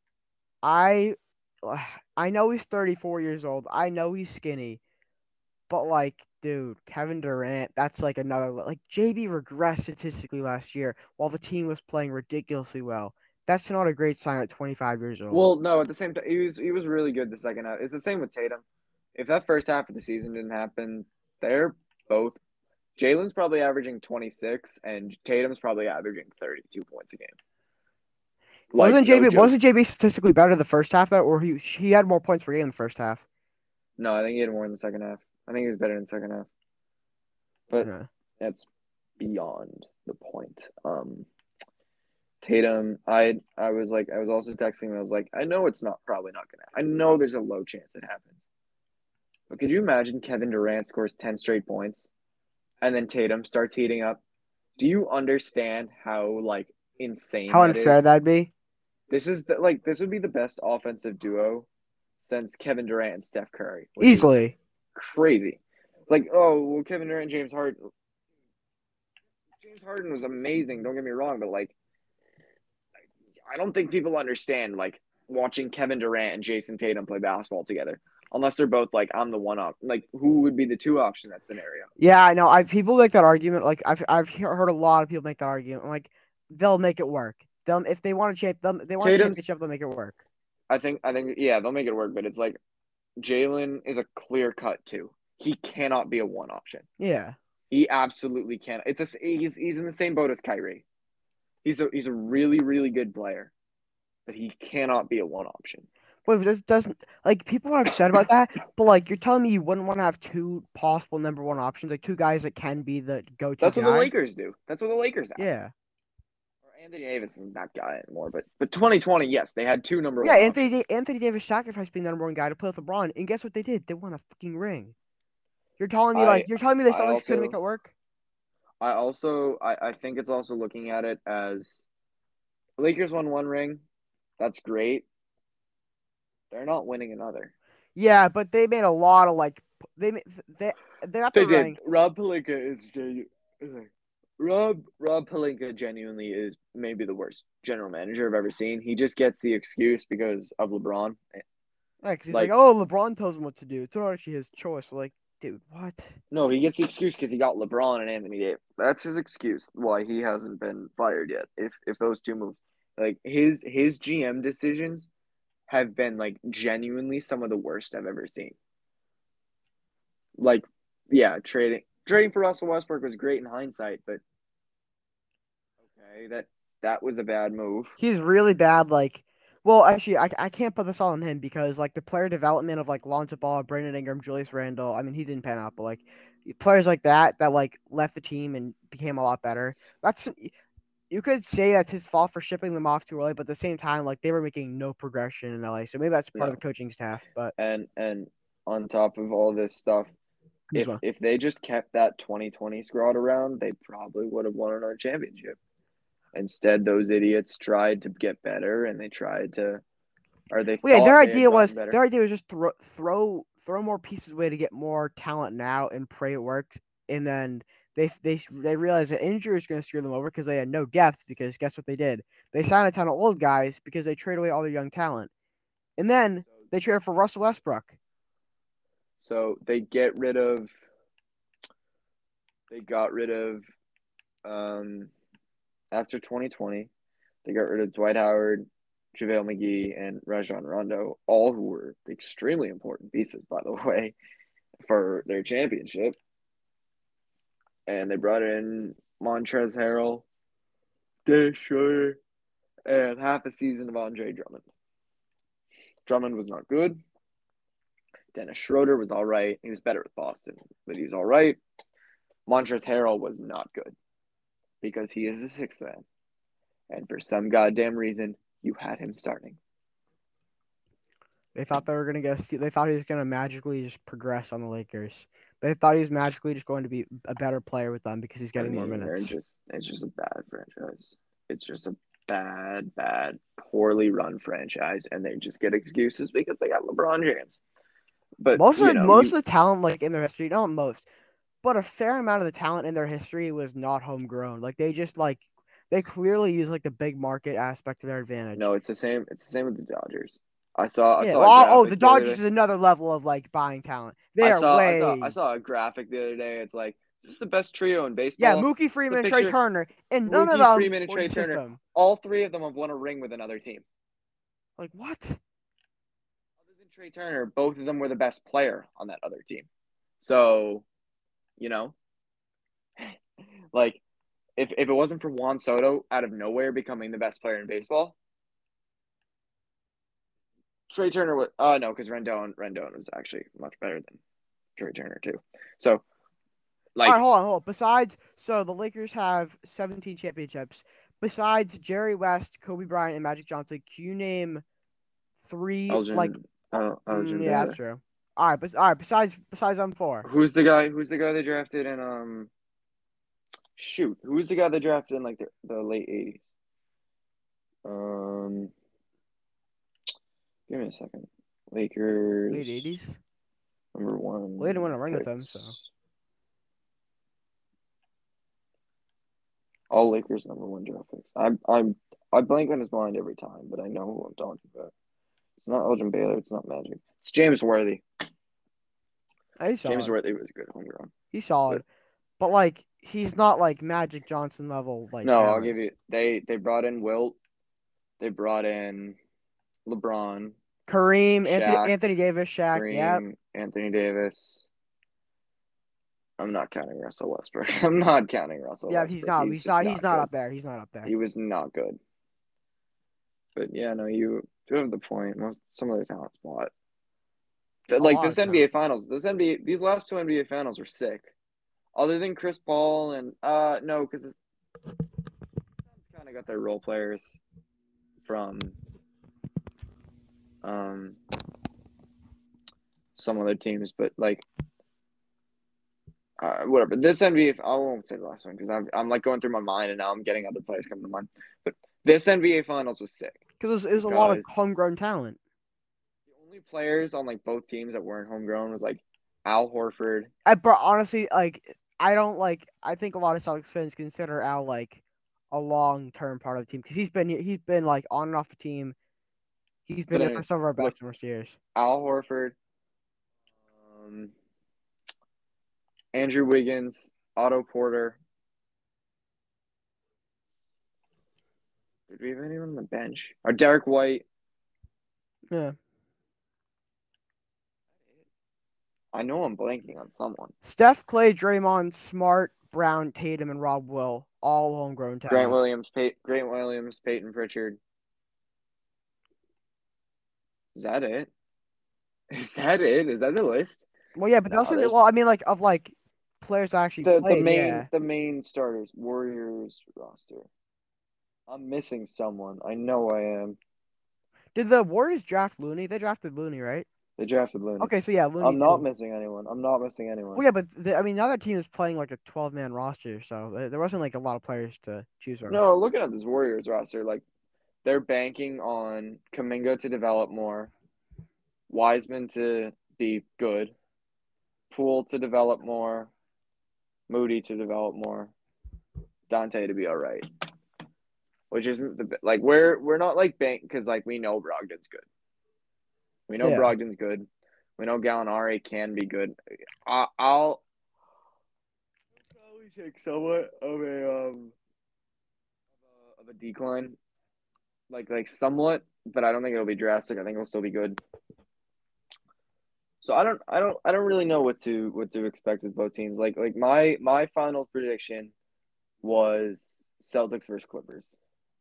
I, I know he's thirty-four years old. I know he's skinny, but like, dude, Kevin Durant, that's like another, like, J B regressed statistically last year while the team was playing ridiculously well. That's not a great sign at twenty-five years old. Well, no, at the same time, he was he was really good the second half. It's the same with Tatum. If that first half of the season didn't happen, they're both. Jalen's probably averaging twenty-six, and Tatum's probably averaging thirty-two points a game. Like, wasn't no J B joke. wasn't J B statistically better the first half though, or he he had more points per game in the first half? No, I think he had more in the second half. I think he was better in the second half. But Yeah. that's beyond the point. Um, Tatum, I I was like, I was also texting him. I was like, I know it's not probably not gonna. I know there's a low chance it happens. But could you imagine Kevin Durant scores ten straight points, and then Tatum starts heating up? Do you understand how like insane How that unfair is? that'd be? This is the, like this would be the best offensive duo since Kevin Durant and Steph Curry. which is Easily. crazy. Like, oh, well, Kevin Durant, James Harden. James Harden was amazing. Don't get me wrong, but like, I don't think people understand like watching Kevin Durant and Jason Tatum play basketball together, unless they're both like, I'm the one up. Like, who would be the two option in that scenario? Yeah, I know. I people make that argument. Like I've I've he- heard a lot of people make that argument. Like they'll make it work. They'll if they want to champ them they want a Tatum's- championship, they'll make it work. I think, I think, yeah, they'll make it work, but it's like Jalen is a clear cut two. He cannot be a one option. Yeah. He absolutely can. It's a he's he's in the same boat as Kyrie. He's a he's a really really good player, but he cannot be a one option. Wait, this doesn't like people are upset about that, but like you're telling me you wouldn't want to have two possible number one options, like two guys that can be the go-to That's what guy? the Lakers do. That's what the Lakers have. Yeah. Or Anthony Davis isn't that guy anymore, but but twenty twenty, yes, they had two number Yeah, one. Anthony options. Da- Anthony Davis sacrificed being the number one guy to play with LeBron, and guess what they did? They won a fucking ring. You're telling me I- like you're telling me the I Celtics couldn't also- make that work? I also I, I think it's also looking at it as the Lakers won one ring. That's great. They're not winning another. Yeah, but they made a lot of like p- they ma- they they got the They ring. did. Rob Pelinka is genu- Rob Rob Pelinka genuinely is maybe the worst general manager I've ever seen. He just gets the excuse because of LeBron. Yeah, 'cause he's like- like, oh, LeBron tells him what to do. It's not actually his choice. Like, dude, what? No, he gets the excuse because he got LeBron and Anthony Davis. That's his excuse why he hasn't been fired yet. If if those two move, like his his G M decisions have been like genuinely some of the worst I've ever seen. Like, yeah, trading trading for Russell Westbrook was great in hindsight, but okay, that that was a bad move. He's really bad. Like, well, actually, I, I can't put this all on him because like the player development of like Lonzo Ball, Brandon Ingram, Julius Randle. I mean, he didn't pan out, but like players like that that like left the team and became a lot better. That's you could say that's his fault for shipping them off too early, but at the same time, like they were making no progression in L A. So maybe that's part No. of the coaching staff. But And and on top of all this stuff, if Kuzma. if they just kept that twenty twenty squad around, they probably would have won another championship. Instead, those idiots tried to get better, and they tried to, or they. Well, yeah, thought their they had idea was gotten better. their idea was just throw throw throw more pieces away to get more talent now and pray it works. And then they they they realized that injury is going to screw them over because they had no depth. Because guess what they did? They signed a ton of old guys because they traded away all their young talent, and then they traded for Russell Westbrook. So they get rid of. They got rid of, um, after twenty twenty, they got rid of Dwight Howard, JaVale McGee, and Rajon Rondo, all who were extremely important pieces, by the way, for their championship. And they brought in Montrezl Harrell, Dennis Schroeder, and half a season of Andre Drummond. Drummond was not good. Dennis Schroeder was all right. He was better with Boston, but he was all right. Montrezl Harrell was not good because he is the sixth man. And for some goddamn reason, you had him starting. They thought they were gonna get. A, they thought he was gonna magically just progress on the Lakers. They thought he was magically just going to be a better player with them because he's getting I mean, more they're minutes. just it's just a bad franchise. It's just a bad, bad, poorly run franchise, and they just get excuses because they got LeBron James. But Most you of know, most you of the talent, like in their history, not most, but a fair amount of the talent in their history was not homegrown. Like they just like they clearly use like the big market aspect to their advantage. no, it's the same. It's the same with the Dodgers. I saw I Yeah. saw a Well, oh, graphic the the other Dodgers day. is another level of like buying talent. They I are saw I saw I way. saw a graphic the other day. It's like, is this the best trio in Yeah, baseball? Mookie It's a Freeman and Trey picture Turner, and none of Mookie them Freeman and were in Trey the Turner. system. All three of them have won a ring with another team. Like what? Other than Trey Turner, both of them were the best player on that other team. So, you know, like if if it wasn't for Juan Soto out of nowhere becoming the best player in baseball, Trey Turner would. Oh uh, no, because Rendon Rendon was actually much better than Trey Turner too. So, All right, like, hold on, hold on. Besides, so the Lakers have seventeen championships. Besides Jerry West, Kobe Bryant, and Magic Johnson, can you name three like? Elgin, uh, El, mm, Elgin yeah, that's Baylor. true. All right, but all right. Besides, besides them four. Who's the guy? Who's the guy they drafted in um? Shoot, who's the guy they drafted in like the, the late eighties? Um, give me a second. Lakers Late eighties. number one. Well, they didn't win a ring with them, so. picks. All Lakers number one draft picks. I'm I'm I blank on his mind every time, but I know who I'm talking about. It's not Elgin Baylor. It's not Magic. It's James Worthy. Yeah, he's James solid. Worthy was a good homegrown. He's solid, but like he's not like Magic Johnson level like No, I'll talent. give you. They they brought in Wilt. They brought in LeBron, Kareem, Anthony, Shaq, Anthony Davis, Shaq. Yep. Kareem, Anthony Davis. I'm not counting Russell Westbrook. I'm not counting Russell Yeah, Westbrook. he's not. He's He's just not. He's not good. up there. He's not up there. He was not good. But yeah, no, you do have the point. Most some of their talent's bought. A Like lot this of N B A talent. Finals, this N B A, these last two N B A Finals were sick. Other than Chris Paul and uh no, because it's kind of got their role players from um some other teams, but like uh, whatever. This N B A, I won't say the last one because I'm I'm like going through my mind and now I'm getting other players coming to mind. But this N B A Finals was sick Because it was, it was a lot of because homegrown talent. the only players on like both teams that weren't homegrown was like Al Horford. I but honestly, like I don't like. I think a lot of Celtics fans consider Al like a long term part of the team because he's been he's been like on and off the team. He's been But I there for mean, some of our look, best and worst years. Al Horford, um, Andrew Wiggins, Otto Porter. Did we have anyone on the bench? Or Derek White. Yeah. I know I'm blanking on someone. Steph, Clay, Draymond, Smart, Brown, Tatum, and Rob Will, all homegrown talent. Grant Williams, Pey- Grant Williams, Peyton Pritchard. Is that it? Is that it? Is that the list? Well, yeah, but No, that's there's- well. I mean, like of like players that actually The the played. main Yeah. the main starters Warriors roster. I'm missing someone. I know I am. Did the Warriors draft Looney? They drafted Looney, right? They drafted Looney. Okay, so yeah, Looney. I'm not too. missing anyone. I'm not missing anyone. Well, yeah, but the, I mean, now that team is playing like a twelve man roster, so there, there wasn't like a lot of players to choose from. No, looking at this Warriors roster, like they're banking on Kuminga to develop more, Wiseman to be good, Poole to develop more, Moody to develop more, Dante to be all right. Which isn't the like we're we're not like bank because like we know Brogdon's good. We know Yeah. Brogdon's good. We know Gallinari can be good. I, I'll probably take somewhat of a um of a, of a decline, like like somewhat, but I don't think it'll be drastic. I think it'll still be good. So I don't I don't I don't really know what to what to expect with both teams. Like like my my final prediction was Celtics versus Clippers.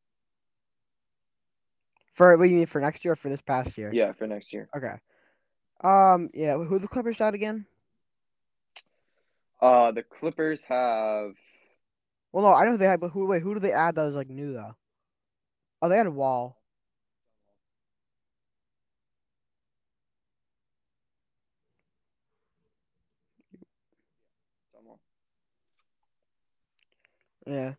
For what you mean for next year or for this past year? Yeah, for next year. Okay. Um. Yeah. Who the Clippers at again? Uh, the Clippers have. Well, no, I know who they had, but who? Wait, who do they add that was like new though? Oh, they had a Wall. Yeah.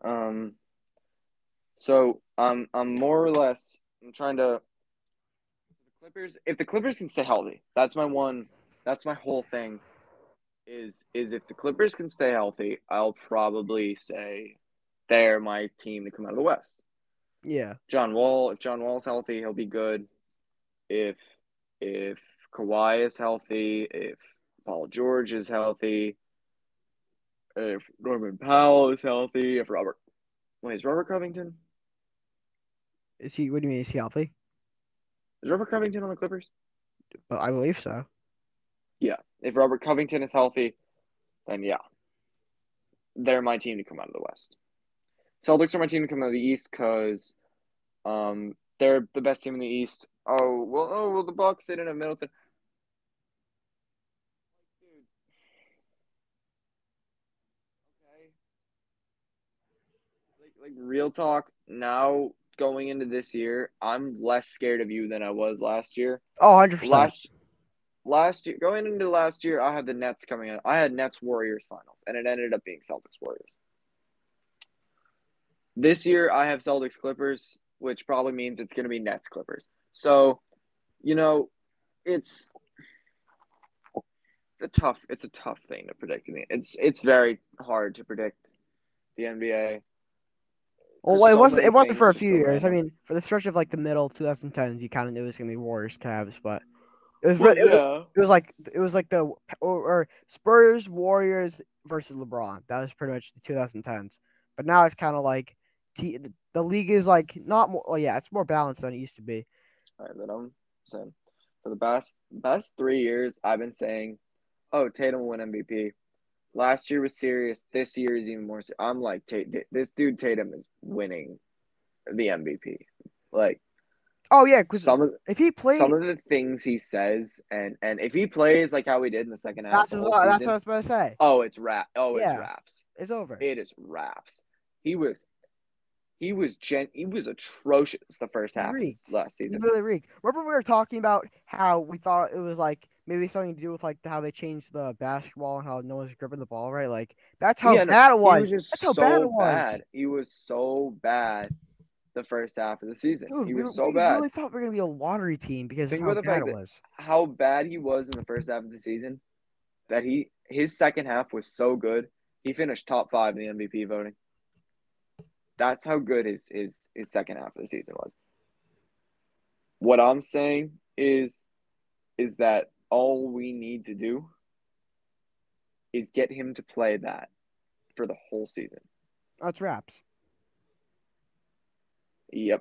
Um. So I'm I'm more or less I'm trying to the Clippers. If the Clippers can stay healthy, that's my one. That's my whole thing. Is is if the Clippers can stay healthy, I'll probably say they're my team to come out of the West. Yeah. John Wall, if John Wall's healthy, he'll be good. If if Kawhi is healthy, if Paul George is healthy, if Norman Powell is healthy, if Robert wait, is Robert Covington? Is he? What do you mean? Is he healthy? Is Robert Covington on the Clippers? Well, I believe so. Yeah. If Robert Covington is healthy, then yeah. They're my team to come out of the West. Celtics are my team to come out of the East because um they're the best team in the East. Oh well oh well the Bucks sit in at Middleton. Dude. Okay. Like like real talk, now going into this year, I'm less scared of you than I was last year. Oh, one hundred percent. Last last year going into last year, I had the Nets coming in. I had Nets Warriors finals, and it ended up being Celtics Warriors. This year I have Celtics Clippers, which probably means it's gonna be Nets Clippers. So, you know, it's it's a tough it's a tough thing to predict. It's it's very hard to predict the N B A. Well, There's it so wasn't. many It wasn't things for a just few go years. I random. mean, for the stretch of like the middle twenty tens, you kind of knew it was gonna be Warriors, Cavs, but it was. Well, re- it, was yeah. it was like it was like the or, or Spurs Warriors versus LeBron. That was pretty much the twenty tens. But now it's kind of like t- the, the league is like not more. Well, yeah, it's more balanced than it used to be. All right, then I'm saying for the past past three years, I've been saying, "Oh, Tatum will win M V P." Last year was serious. This year is even more. Serious. I'm like, this dude Tatum is winning the M V P. Like, Oh yeah, because some of if he played, some of the things he says, and and if he plays like how he did in the second half, that's, the what, whole that's season, what I was about to say. oh, it's rap. Oh, Yeah. it's raps. It's over. It is raps. He was, he was gen. He was atrocious the first half of this Reeked. last He season. literally reeked. Remember we were talking about how we thought it was like maybe something to do with like how they changed the basketball and how no one's gripping the ball, right? Like that's how Yeah, no, bad it he was. was just That's how so bad it was. bad. He was so bad the first half of the season. Dude, he we, was so we bad. really thought we were gonna be a lottery team because Think of how about the bad fact it that was. how bad he was in the first half of the season. That he his second half was so good. He finished top five in the M V P voting. That's how good his his his second half of the season was. What I'm saying is is that all we need to do is get him to play that for the whole season. That's raps. Yep.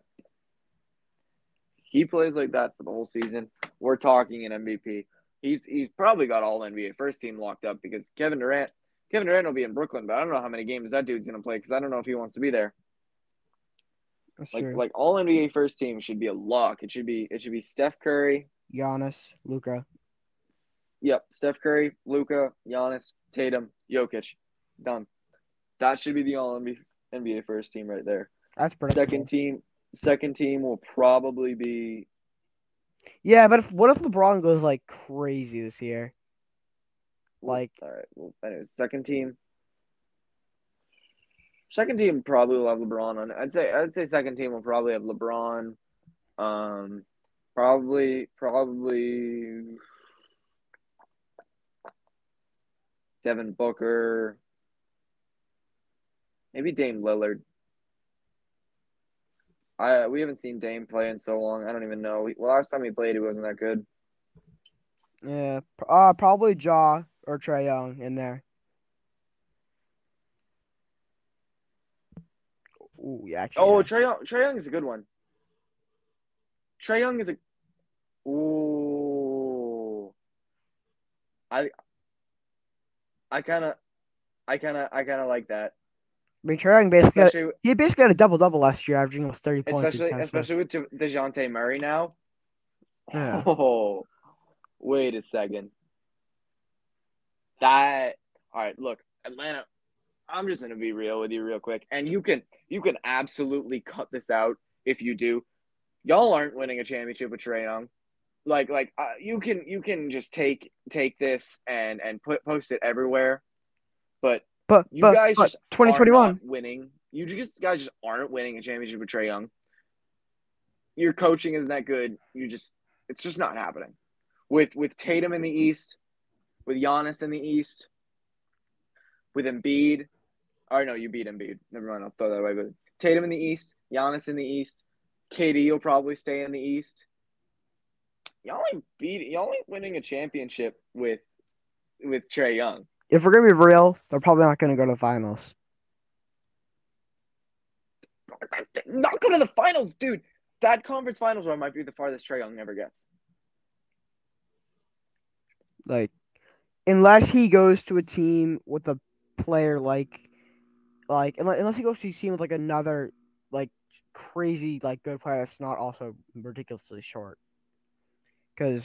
He plays like that for the whole season. We're talking an M V P. He's he's probably got all N B A first team locked up because Kevin Durant Kevin Durant will be in Brooklyn, but I don't know how many games that dude's gonna play because I don't know if he wants to be there. That's Like true. like all N B A first team should be a lock. It should be it should be Steph Curry. Giannis, Luka. Yep, Steph Curry, Luka, Giannis, Tatum, Jokic, done. That should be the all N B A first team right there. That's predictable. Second team, second team will probably be. Yeah, but if what if LeBron goes like crazy this year? Like, all right. Well, anyways, second team. Second team probably will have LeBron on it. I'd say I'd say second team will probably have LeBron. Um, probably probably Devin Booker. Maybe Dame Lillard. I we haven't seen Dame play in so long. I don't even know. Well, last time he played, he wasn't that good. yeah, uh, probably Ja or Trae Young in there. Ooh, yeah. Actually, Oh, yeah. Trae Young, Trae Young is a good one. Trae Young is a. Ooh. I. I kind of, I kind of, I kind of like that. I mean, Trae Young basically got, Especially, he basically had a double double last year, averaging almost thirty points. especially, and ten especially assists. with De- DeJounte Murray now. Yeah. Oh, wait a second. That all right? Look, Atlanta. I'm just gonna be real with you, real quick, and you can you can absolutely cut this out if you do. Y'all aren't winning a championship with Trae Young. Like, like uh, you can you can just take take this and and put post it everywhere, but But you but, guys but just twenty are twenty-one. not winning. You just guys just aren't winning a championship with Trae Young. Your coaching isn't that good. You just it's just not happening. With with Tatum in the East, with Giannis in the East, with Embiid. Or no, you beat Embiid. Never mind, I'll throw that away. But Tatum in the East, Giannis in the East, K D will probably stay in the East. Y'all ain't beat y'all ain't winning a championship with with Trae Young. If we're gonna be real, they're probably not gonna go to the finals. Not go to the finals, dude. That conference finals run might be the farthest Trae Young ever gets. Like, unless he goes to a team with a player like, like unless, unless he goes to a team with like another like crazy like good player that's not also ridiculously short. Because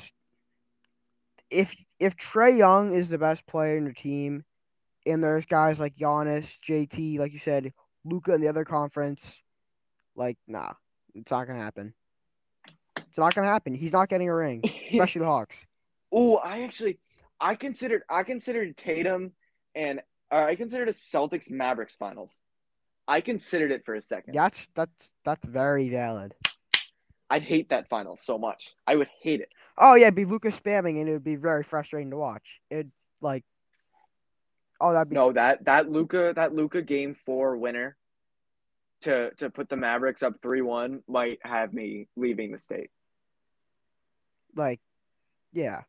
if if Trae Young is the best player in your team, and there's guys like Giannis, J T, like you said, Luka in the other conference, like nah, it's not gonna happen. It's not gonna happen. He's not getting a ring, especially the Hawks. Oh, I actually, I considered, I considered Tatum and uh, I considered a Celtics Mavericks finals. I considered it for a second. That's that's that's very valid. I'd hate that final so much. I would hate it. Oh yeah, it'd be Luka spamming, and it would be very frustrating to watch. It like, oh that'd be No, that that Luka that Luka game four winner to to put the Mavericks up three one might have me leaving the state. like, yeah,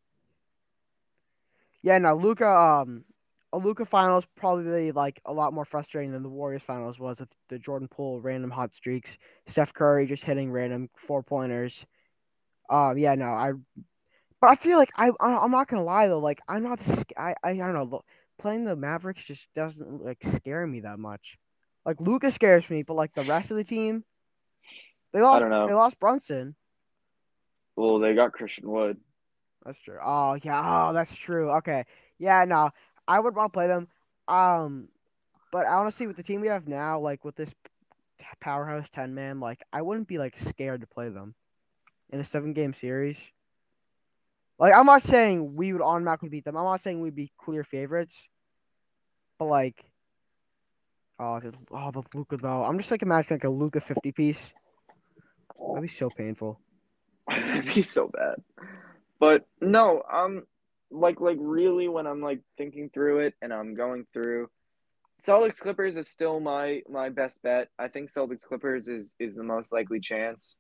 yeah. No, Luka. Um, a Luka finals probably like a lot more frustrating than the Warriors finals was with the Jordan Poole random hot streaks, Steph Curry just hitting random four pointers. Um, yeah, no, I. But I feel like I I- I'm not gonna lie though, like I'm not sc- I I, I don't know, look, playing the Mavericks just doesn't like scare me that much. Like Luka scares me, but like the rest of the team, they I lost don't know. they lost Brunson. Well, they got Christian Wood. That's true. Oh yeah, oh that's true. Okay, yeah, no, I would want to play them. Um, but honestly, with the team we have now, like with this p- powerhouse ten man, like I wouldn't be like scared to play them in a seven game series. Like I'm not saying we would automatically beat them. I'm not saying we'd be clear favorites. But like, oh, the, oh, the Luca though. I'm just like imagining like a Luca fifty piece. That'd be so painful. It'd be so bad. But no, um, like like really when I'm like thinking through it and I'm going through, Celtics Clippers is still my my best bet. I think Celtics Clippers is is the most likely chance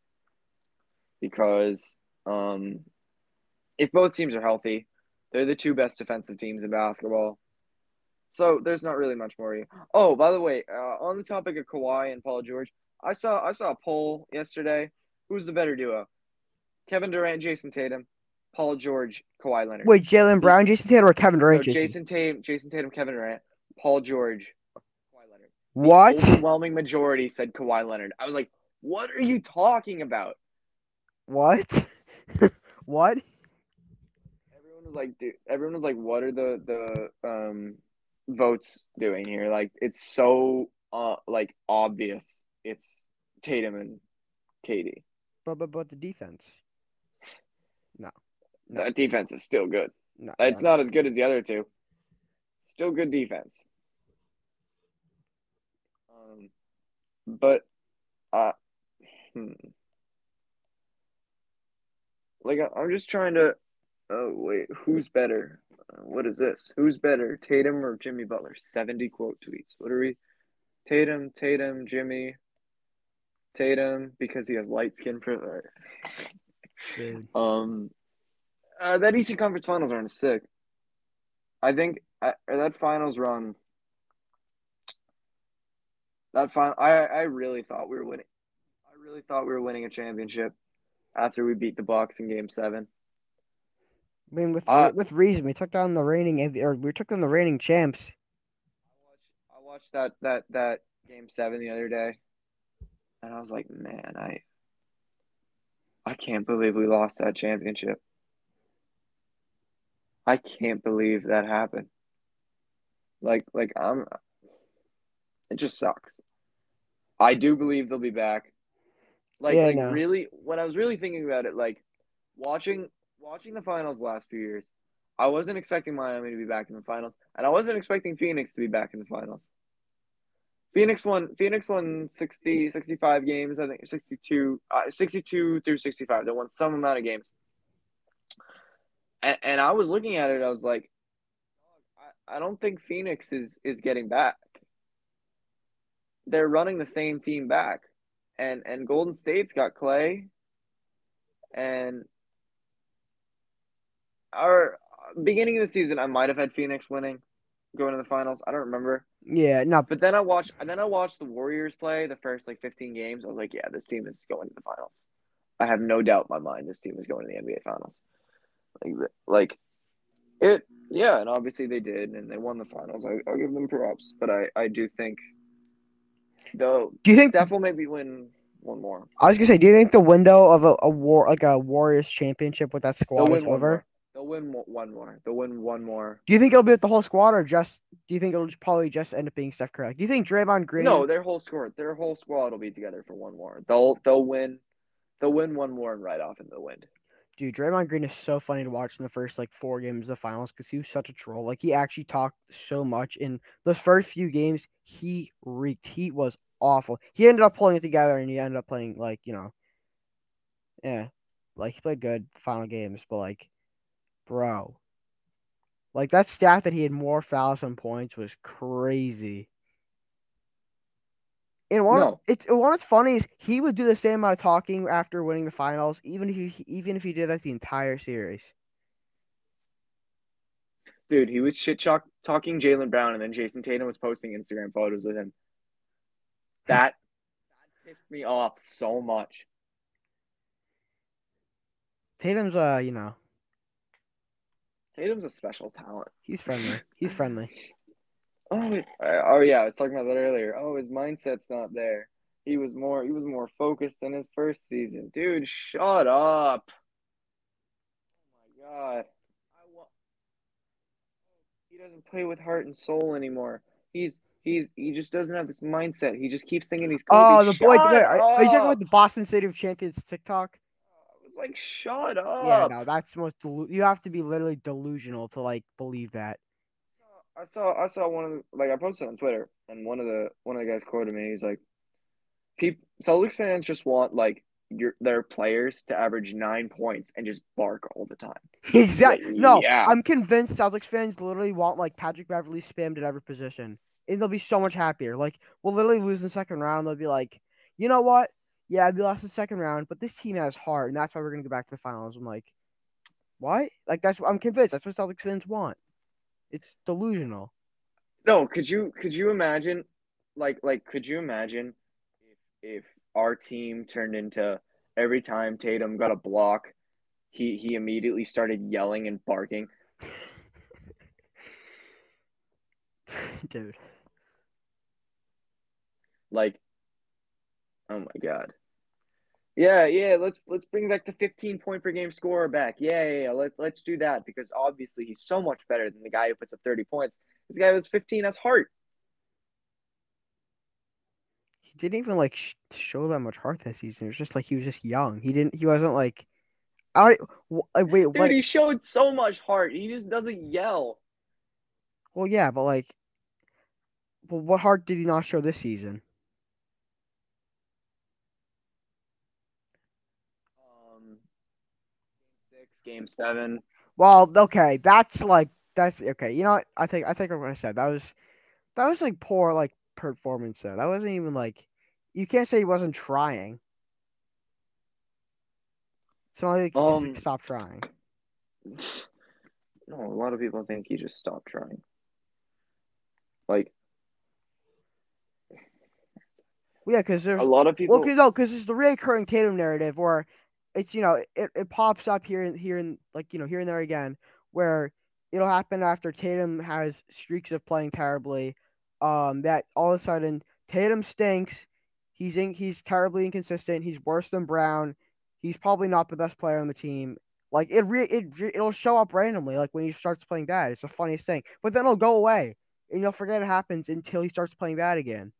because um, if both teams are healthy, they're the two best defensive teams in basketball. So there's not really much more. Oh, by the way, uh, on the topic of Kawhi and Paul George, I saw I saw a poll yesterday. Who's the better duo? Kevin Durant, Jason Tatum, Paul George, Kawhi Leonard. Wait, Jalen Brown, Jason Tatum, or Kevin Durant? No, Jason? Jason Tatum, Jason Tatum, Kevin Durant, Paul George, Kawhi Leonard. The What? overwhelming majority said Kawhi Leonard. I was like, what are you talking about? What? What? Everyone was like, dude, everyone was like, what are the the um votes doing here? Like, it's so uh like obvious. It's Tatum and K D. But but but the defense. No. No. That defense is still good. No. It's no. not as good as the other two. Still good defense. Um, but uh, hmm. like I- I'm just trying to. Oh wait, who's better? Uh, what is this? Who's better, Tatum or Jimmy Butler? seventy quote tweets. What are we? Tatum, Tatum, Jimmy, Tatum because he has light skin. For Dude. um, uh, that Eastern Conference Finals run is sick. I think uh, that finals run. That final, I I really thought we were winning. I really thought we were winning a championship after we beat the Bucks in Game Seven. I mean, with Uh, with reason, we took down the reigning M V- or we took down the reigning champs. I watched that that that Game Seven the other day, and I was like, man, I I can't believe we lost that championship. I can't believe that happened. Like like I'm. It just sucks. I do believe they'll be back. Like Yeah, like no. really, when I was really thinking about it, like watching watching the finals the last few years, I wasn't expecting Miami to be back in the finals, and I wasn't expecting Phoenix to be back in the finals. Phoenix won. Phoenix won sixty, sixty-five games. I think sixty-two, uh, sixty-two through sixty-five. They won some amount of games. And, and I was looking at it. I was like, I, I don't think Phoenix is is getting back. They're running the same team back, and and Golden State's got Clay, and our beginning of the season, I might have had Phoenix winning, going to the finals. I don't remember. Yeah, no, But then I watched, and then I watched the Warriors play the first like fifteen games. I was like, yeah, this team is going to the finals. I have no doubt in my mind this team is going to the N B A finals. Like, like it, yeah, and obviously they did, and they won the finals. I, I'll give them props, but I, I do think, though, Do you think- Steph will maybe win one more? I was gonna say, do you think the window of a, a war like a Warriors championship with that They'll squad win is one over? more. They'll win mo- one more. They'll win one more. Do you think it'll be with the whole squad, or just do you think it'll just probably just end up being Steph Curry? Do you think Draymond Green? No, their whole squad, their whole squad will be together for one more. They'll they'll win, they'll win one more and ride off into the wind. Dude, Draymond Green is so funny to watch in the first like four games of the finals because he was such a troll. Like he actually talked so much in those first few games. He reeked. He was awful. He ended up pulling it together and he ended up playing like you know, yeah, like he played good final games, but like, bro, like that stat that he had more fouls than points was crazy. And one, No. it's one what's funny is he would do the same amount of talking after winning the finals, even if he even if he did that the entire series. Dude, he was shit talk- talking Jaylen Brown, and then Jason Tatum was posting Instagram photos with him. That, that pissed me off so much. Tatum's uh, you know, Tatum's a special talent. he's friendly. He's friendly. Oh, it- oh yeah, I was talking about that earlier. Oh, his mindset's not there. He was more he was more focused in his first season. Dude, shut up. Oh my God. I want He doesn't play with heart and soul anymore. He's he's he just doesn't have this mindset. He just keeps thinking he's Kobe. Oh, the boy. Shut Wait, are, are you talking up. about the Boston Stadium Champions TikTok? I was like, shut up. Yeah, no, that's the most. Delu- you have to be literally delusional to like believe that. I saw I saw one of the, like I posted on Twitter, and one of the one of the guys quoted me. He's like, "People, Celtics fans just want like your their players to average nine points and just bark all the time." Exactly. Like, No, yeah. I'm convinced Celtics fans literally want like Patrick Beverly spammed at every position, and they'll be so much happier. Like we'll literally lose in the second round. They'll be like, you know what? Yeah, we lost the second round, but this team has heart, and that's why we're gonna go back to the finals. I'm like, what? Like that's I'm convinced that's what Celtics fans want. It's delusional. No, could you could you imagine, like like could you imagine if if our team turned into every time Tatum got a block, he he immediately started yelling and barking. Dude. Like, oh my God. Yeah, yeah, let's let's bring back the fifteen point per game scorer back. Yeah, yeah, yeah. Let, let's do that because obviously he's so much better than the guy who puts up thirty points. This guy was fifteen has heart. He didn't even like sh- show that much heart this season. It was just like he was just young. He didn't. He wasn't like. I w- uh, wait. Dude, What? he showed so much heart. He just doesn't yell. Well, yeah, but like, well, what heart did he not show this season? Um, game six, game seven. Well, okay, that's like that's okay. You know what? I think I think what I said that was that was like poor like performance though. That wasn't even like you can't say he wasn't trying. It's not like he just Um, like, stopped trying. No, a lot of people think he just stopped trying. Like, Well, yeah, because there's a lot of people. well, cause, no, because it's the reoccurring Tatum narrative where it's you know it, it pops up here and here and like you know here and there again where it'll happen after Tatum has streaks of playing terribly, um that all of a sudden Tatum stinks, he's in, he's terribly inconsistent, he's worse than Brown, he's probably not the best player on the team. Like it re it it'll show up randomly like when he starts playing bad. It's the funniest thing, but then it'll go away and you'll forget it happens until he starts playing bad again.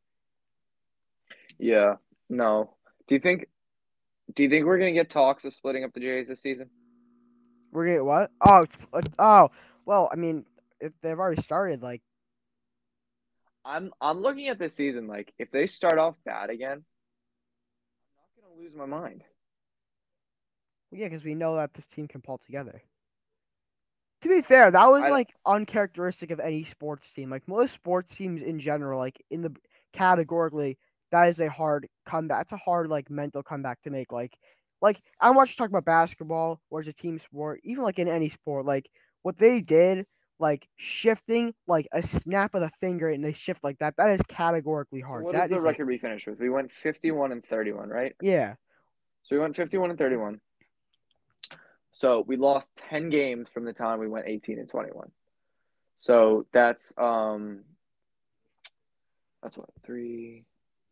Yeah, no. Do you think? Do you think we're gonna get talks of splitting up the Jays this season? We're gonna what? Oh, it's- oh. Well, I mean, if they've already started, like, I'm I'm looking at this season like if they start off bad again, I'm not gonna lose my mind. Yeah, because we know that this team can pull together. To be fair, that was I- like uncharacteristic of any sports team. Like most sports teams in general, like in the categorically, that is a hard comeback. It's a hard like mental comeback to make. Like, like I'm watching talk about basketball, where it's a team sport. Even like in any sport, like what they did, like shifting like a snap of the finger and they shift like that. That is categorically So hard. what is That the is like, record we finished with? We went fifty-one and thirty-one, right? yeah, So we went fifty-one and thirty-one. So we lost ten games from the time we went eighteen and twenty-one. So that's um that's what three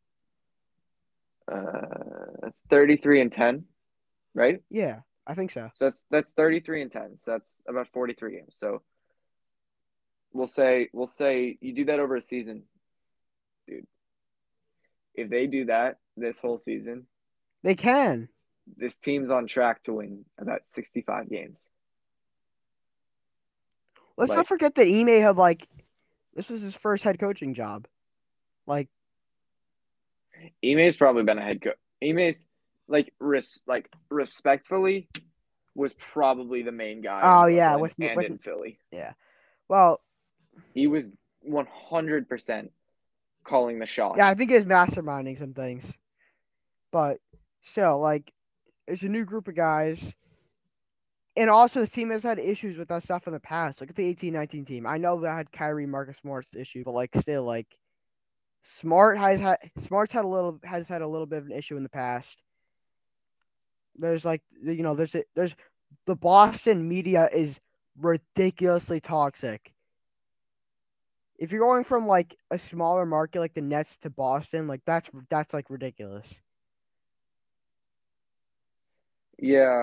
uh that's thirty-three and ten, right? yeah, I think so. So that's that's thirty-three and ten. So that's about forty-three games. So we'll say we'll say you do that over a season, dude. If they do that this whole season, They can. this team's on track to win about sixty-five games. Let's Like- not forget that Ime had like this was his first head coaching job. Like, Ime's probably been a head coach. Ime's like res- like respectfully was probably the main guy. Oh, in yeah, Brooklyn with- and with- in Philly, well, he was one hundred percent calling the shots. yeah, I think he was masterminding some things. But still, like, it's a new group of guys. And also, the team has had issues with that stuff in the past. Look at the eighteen nineteen team. I know that had Kyrie, Marcus Morris issue, but like, still, like, Smart has had Smart's had a little has had a little bit of an issue in the past. There's like, you know, there's a, there's the Boston media is ridiculously toxic. If you're going from like a smaller market like the Nets to Boston, like that's that's like ridiculous. Yeah.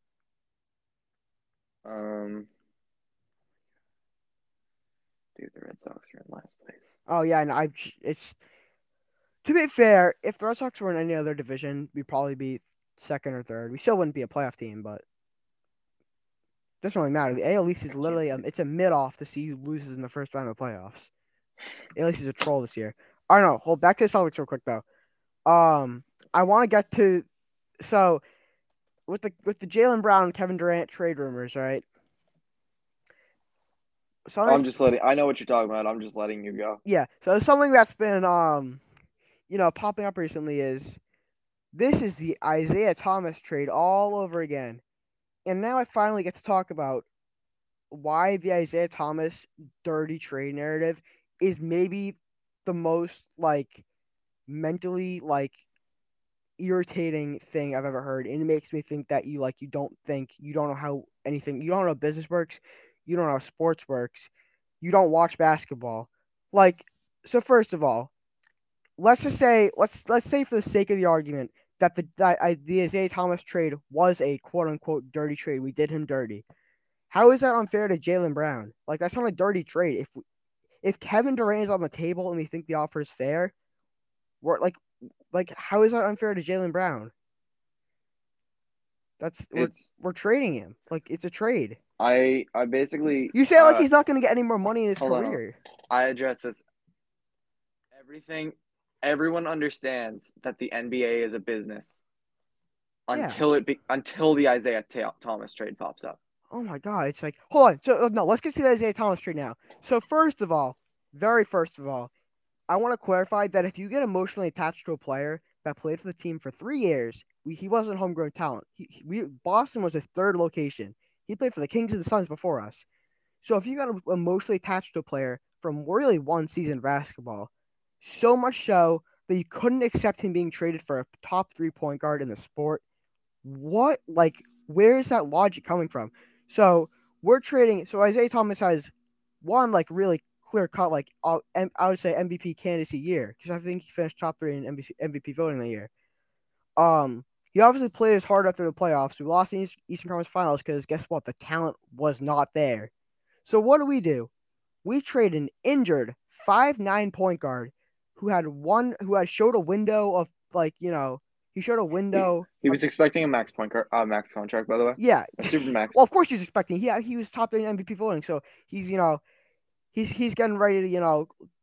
Um. Dude, the Red Sox are in last place. Oh yeah, and I it's to be fair, if the Red Sox were in any other division, we'd probably be second or third. We still wouldn't be a playoff team, but it doesn't really matter. The A L East is literally um, it's a mid off to see who loses in the first round of the playoffs. A L East is a troll this year. I don't know. Hold back to the Celtics real quick though. Um, I want to get to so with the with the Jaylen Brown Kevin Durant trade rumors, right? So I'm just letting. I know what you're talking about. I'm just letting you go. Yeah, so something that's been um, you know, popping up recently is this is the Isaiah Thomas trade all over again, and now I finally get to talk about why the Isaiah Thomas dirty trade narrative is maybe the most like mentally like irritating thing I've ever heard, and it makes me think that you like you don't think you don't know how anything you don't know how business works, you don't know how sports works, you don't watch basketball. Like, so first of all, let's just say let's let's say for the sake of the argument that the that I, the Isaiah Thomas trade was a quote unquote dirty trade. We did him dirty. How is that unfair to Jaylen Brown? Like that's not a dirty trade. If if Kevin Durant is on the table and we think the offer is fair, we're like like how is that unfair to Jaylen Brown? That's we're, It's we're trading him. Like it's a trade. I. I basically. You say it like uh, he's not going to get any more money in his hold on, career. I address this. Everything. Everyone understands that the N B A is a business. Yeah. Until it be, until the Isaiah T- Thomas trade pops up. Oh my God! It's like hold on. So no, let's get to the Isaiah Thomas trade now. So first of all, very first of all, I want to clarify that if you get emotionally attached to a player that played for the team for three years, we, he wasn't homegrown talent. He, he, we Boston was his third location. He played for the Kings and the Suns before us. So if you got emotionally attached to a player from really one season of basketball, so much so that you couldn't accept him being traded for a top three point guard in the sport, what like where is that logic coming from? So we're trading. So Isaiah Thomas has one like really clear cut like uh, I would say M V P candidacy year because I think he finished top three in M V P voting that year. Um, he obviously played his heart out through the playoffs. We lost in Eastern Conference Finals because guess what? The talent was not there. So what do we do? We trade an injured five nine point guard who had one who had showed a window of like you know he showed a window. He was expecting a max point car, uh, max contract, by the way. Yeah, A super max. well, of course he was expecting. He he was top three in M V P voting, so he's you know, he's he's getting ready to you know,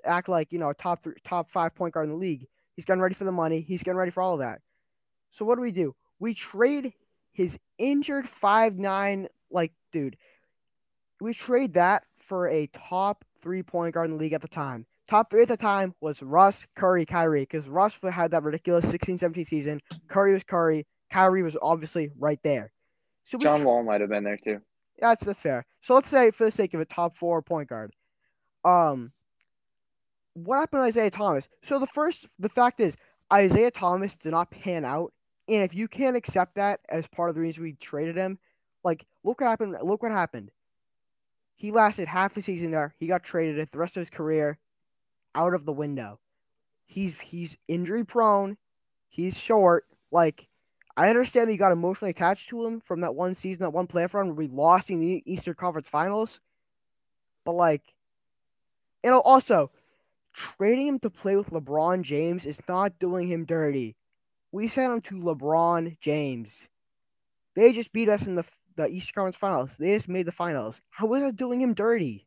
act like you know a top three, top five point guard in the league. He's getting ready for the money. He's getting ready for all of that. So what do we do? We trade his injured five nine like dude. We trade that for a top three point guard in the league at the time. Top three at the time was Russ, Curry, Kyrie, because Russ had that ridiculous sixteen seventeen season. Curry was Curry. Kyrie was obviously right there. So we John tr- Wall might have been there too. yeah, that's that's fair. So let's say for the sake of a top four point guard. Um what happened to Isaiah Thomas? So the first the fact is Isaiah Thomas did not pan out. And if you can't accept that as part of the reason we traded him, like look what happened look what happened. He lasted half a season there. He got traded the rest of his career out of the window. He's he's injury prone. He's short. Like I understand that you got emotionally attached to him from that one season, that one playoff run where we lost in the Eastern Conference Finals. But like, you know, also trading him to play with LeBron James is not doing him dirty. We sent him to LeBron James. They just beat us in the the Eastern Conference Finals. They just made the finals. How is that doing him dirty?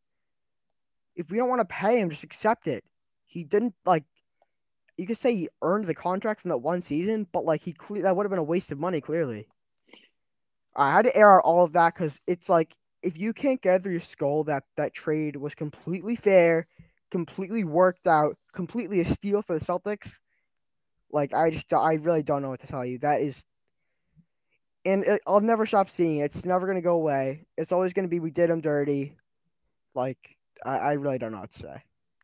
If we don't want to pay him, just accept it. He didn't like. You could say he earned the contract from that one season, but like he cle- that would have been a waste of money. Clearly, I had to air out all of that because it's like if you can't get through your skull that that trade was completely fair, completely worked out, completely a steal for the Celtics. Like I just I really don't know what to tell you. That is. And it, I'll never stop seeing it. It's never going to go away. It's always going to be we did him dirty. Like, I, I really don't know what to say.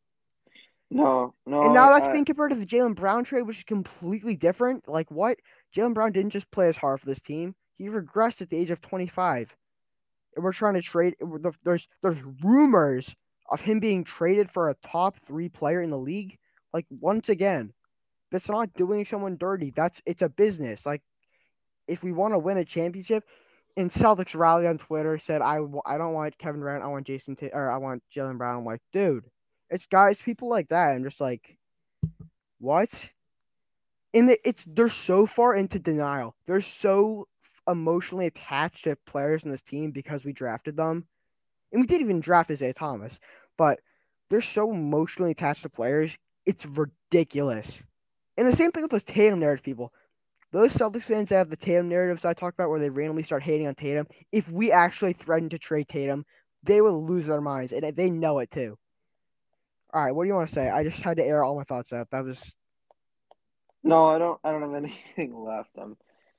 No, no. And now that's I, being compared to the Jaylen Brown trade, which is completely different. Like, what? Jaylen Brown didn't just play as hard for this team. He regressed at the age of twenty-five. And we're trying to trade. There's, there's rumors of him being traded for a top three player in the league. Like, once again, that's not doing someone dirty. That's It's a business. Like, if we want to win a championship, and Celtics rally on Twitter said, I, I don't want Kevin Durant, I want Jason T- or I want Jaylen Brown. I'm like, dude, it's guys, people like that. I'm just like, what? And it, it's they're so far into denial. They're so emotionally attached to players in this team because we drafted them, and we didn't even draft Isaiah Thomas, but they're so emotionally attached to players. It's ridiculous. And the same thing with those Tatum narrative people. Those Celtics fans that have the Tatum narratives I talked about where they randomly start hating on Tatum, if we actually threaten to trade Tatum, they will lose their minds, and they know it too. All right, what do you want to say? I just had to air all my thoughts out. That was no, I don't. I don't have anything left. I'm.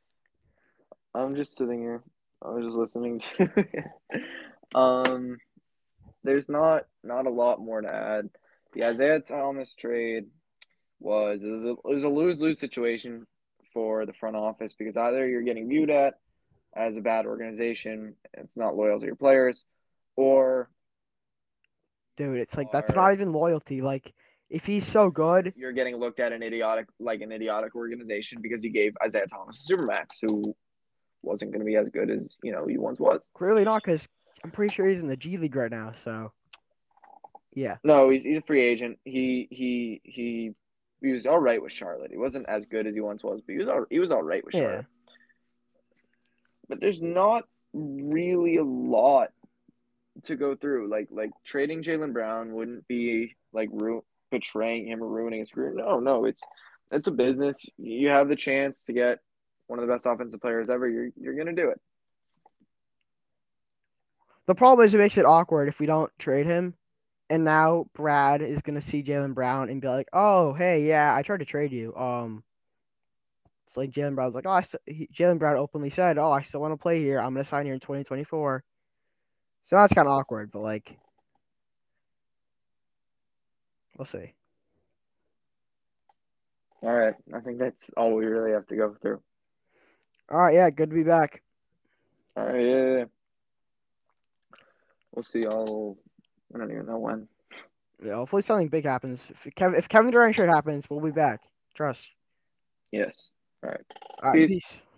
I'm just sitting here. I was just listening to it. Um, there's not not a lot more to add. The Isaiah Thomas trade was it was a, it was a lose lose situation for the front office because either you're getting viewed at as a bad organization, it's not loyal to your players, or dude. It's like are, that's not even loyalty. Like if he's so good, you're getting looked at an idiotic like an idiotic organization because you gave Isaiah Thomas a supermax who wasn't going to be as good as you know he once was. clearly not, because I'm pretty sure he's in the G League right now. So yeah, No, he's he's a free agent. He he he he was all right with Charlotte. He wasn't as good as he once was, but he was all he was all right with Charlotte. yeah. But there's not really a lot to go through. Like like trading Jaylen Brown wouldn't be like ru- betraying him or ruining his career. No, no, it's it's a business. You have the chance to get one of the best offensive players ever. You're you're gonna do it. The problem is it makes it awkward if we don't trade him. And now Brad is gonna see Jaylen Brown and be like, "Oh, hey, yeah, I tried to trade you." Um, it's like Jaylen Brown's like, "Oh, I st-, he, Jaylen Brown openly said, oh, I still want to play here. I'm gonna sign here in twenty twenty-four." So that's kind of awkward, but like, we'll see. All right, I think that's all we really have to go through. All right, yeah, good to be back. All right, yeah, yeah, yeah. We'll see y'all. I don't even know when. Yeah, hopefully something big happens. If Kevin, if Kevin Durant shit happens, we'll be back. Trust. Yes. All right. All right, Peace. peace.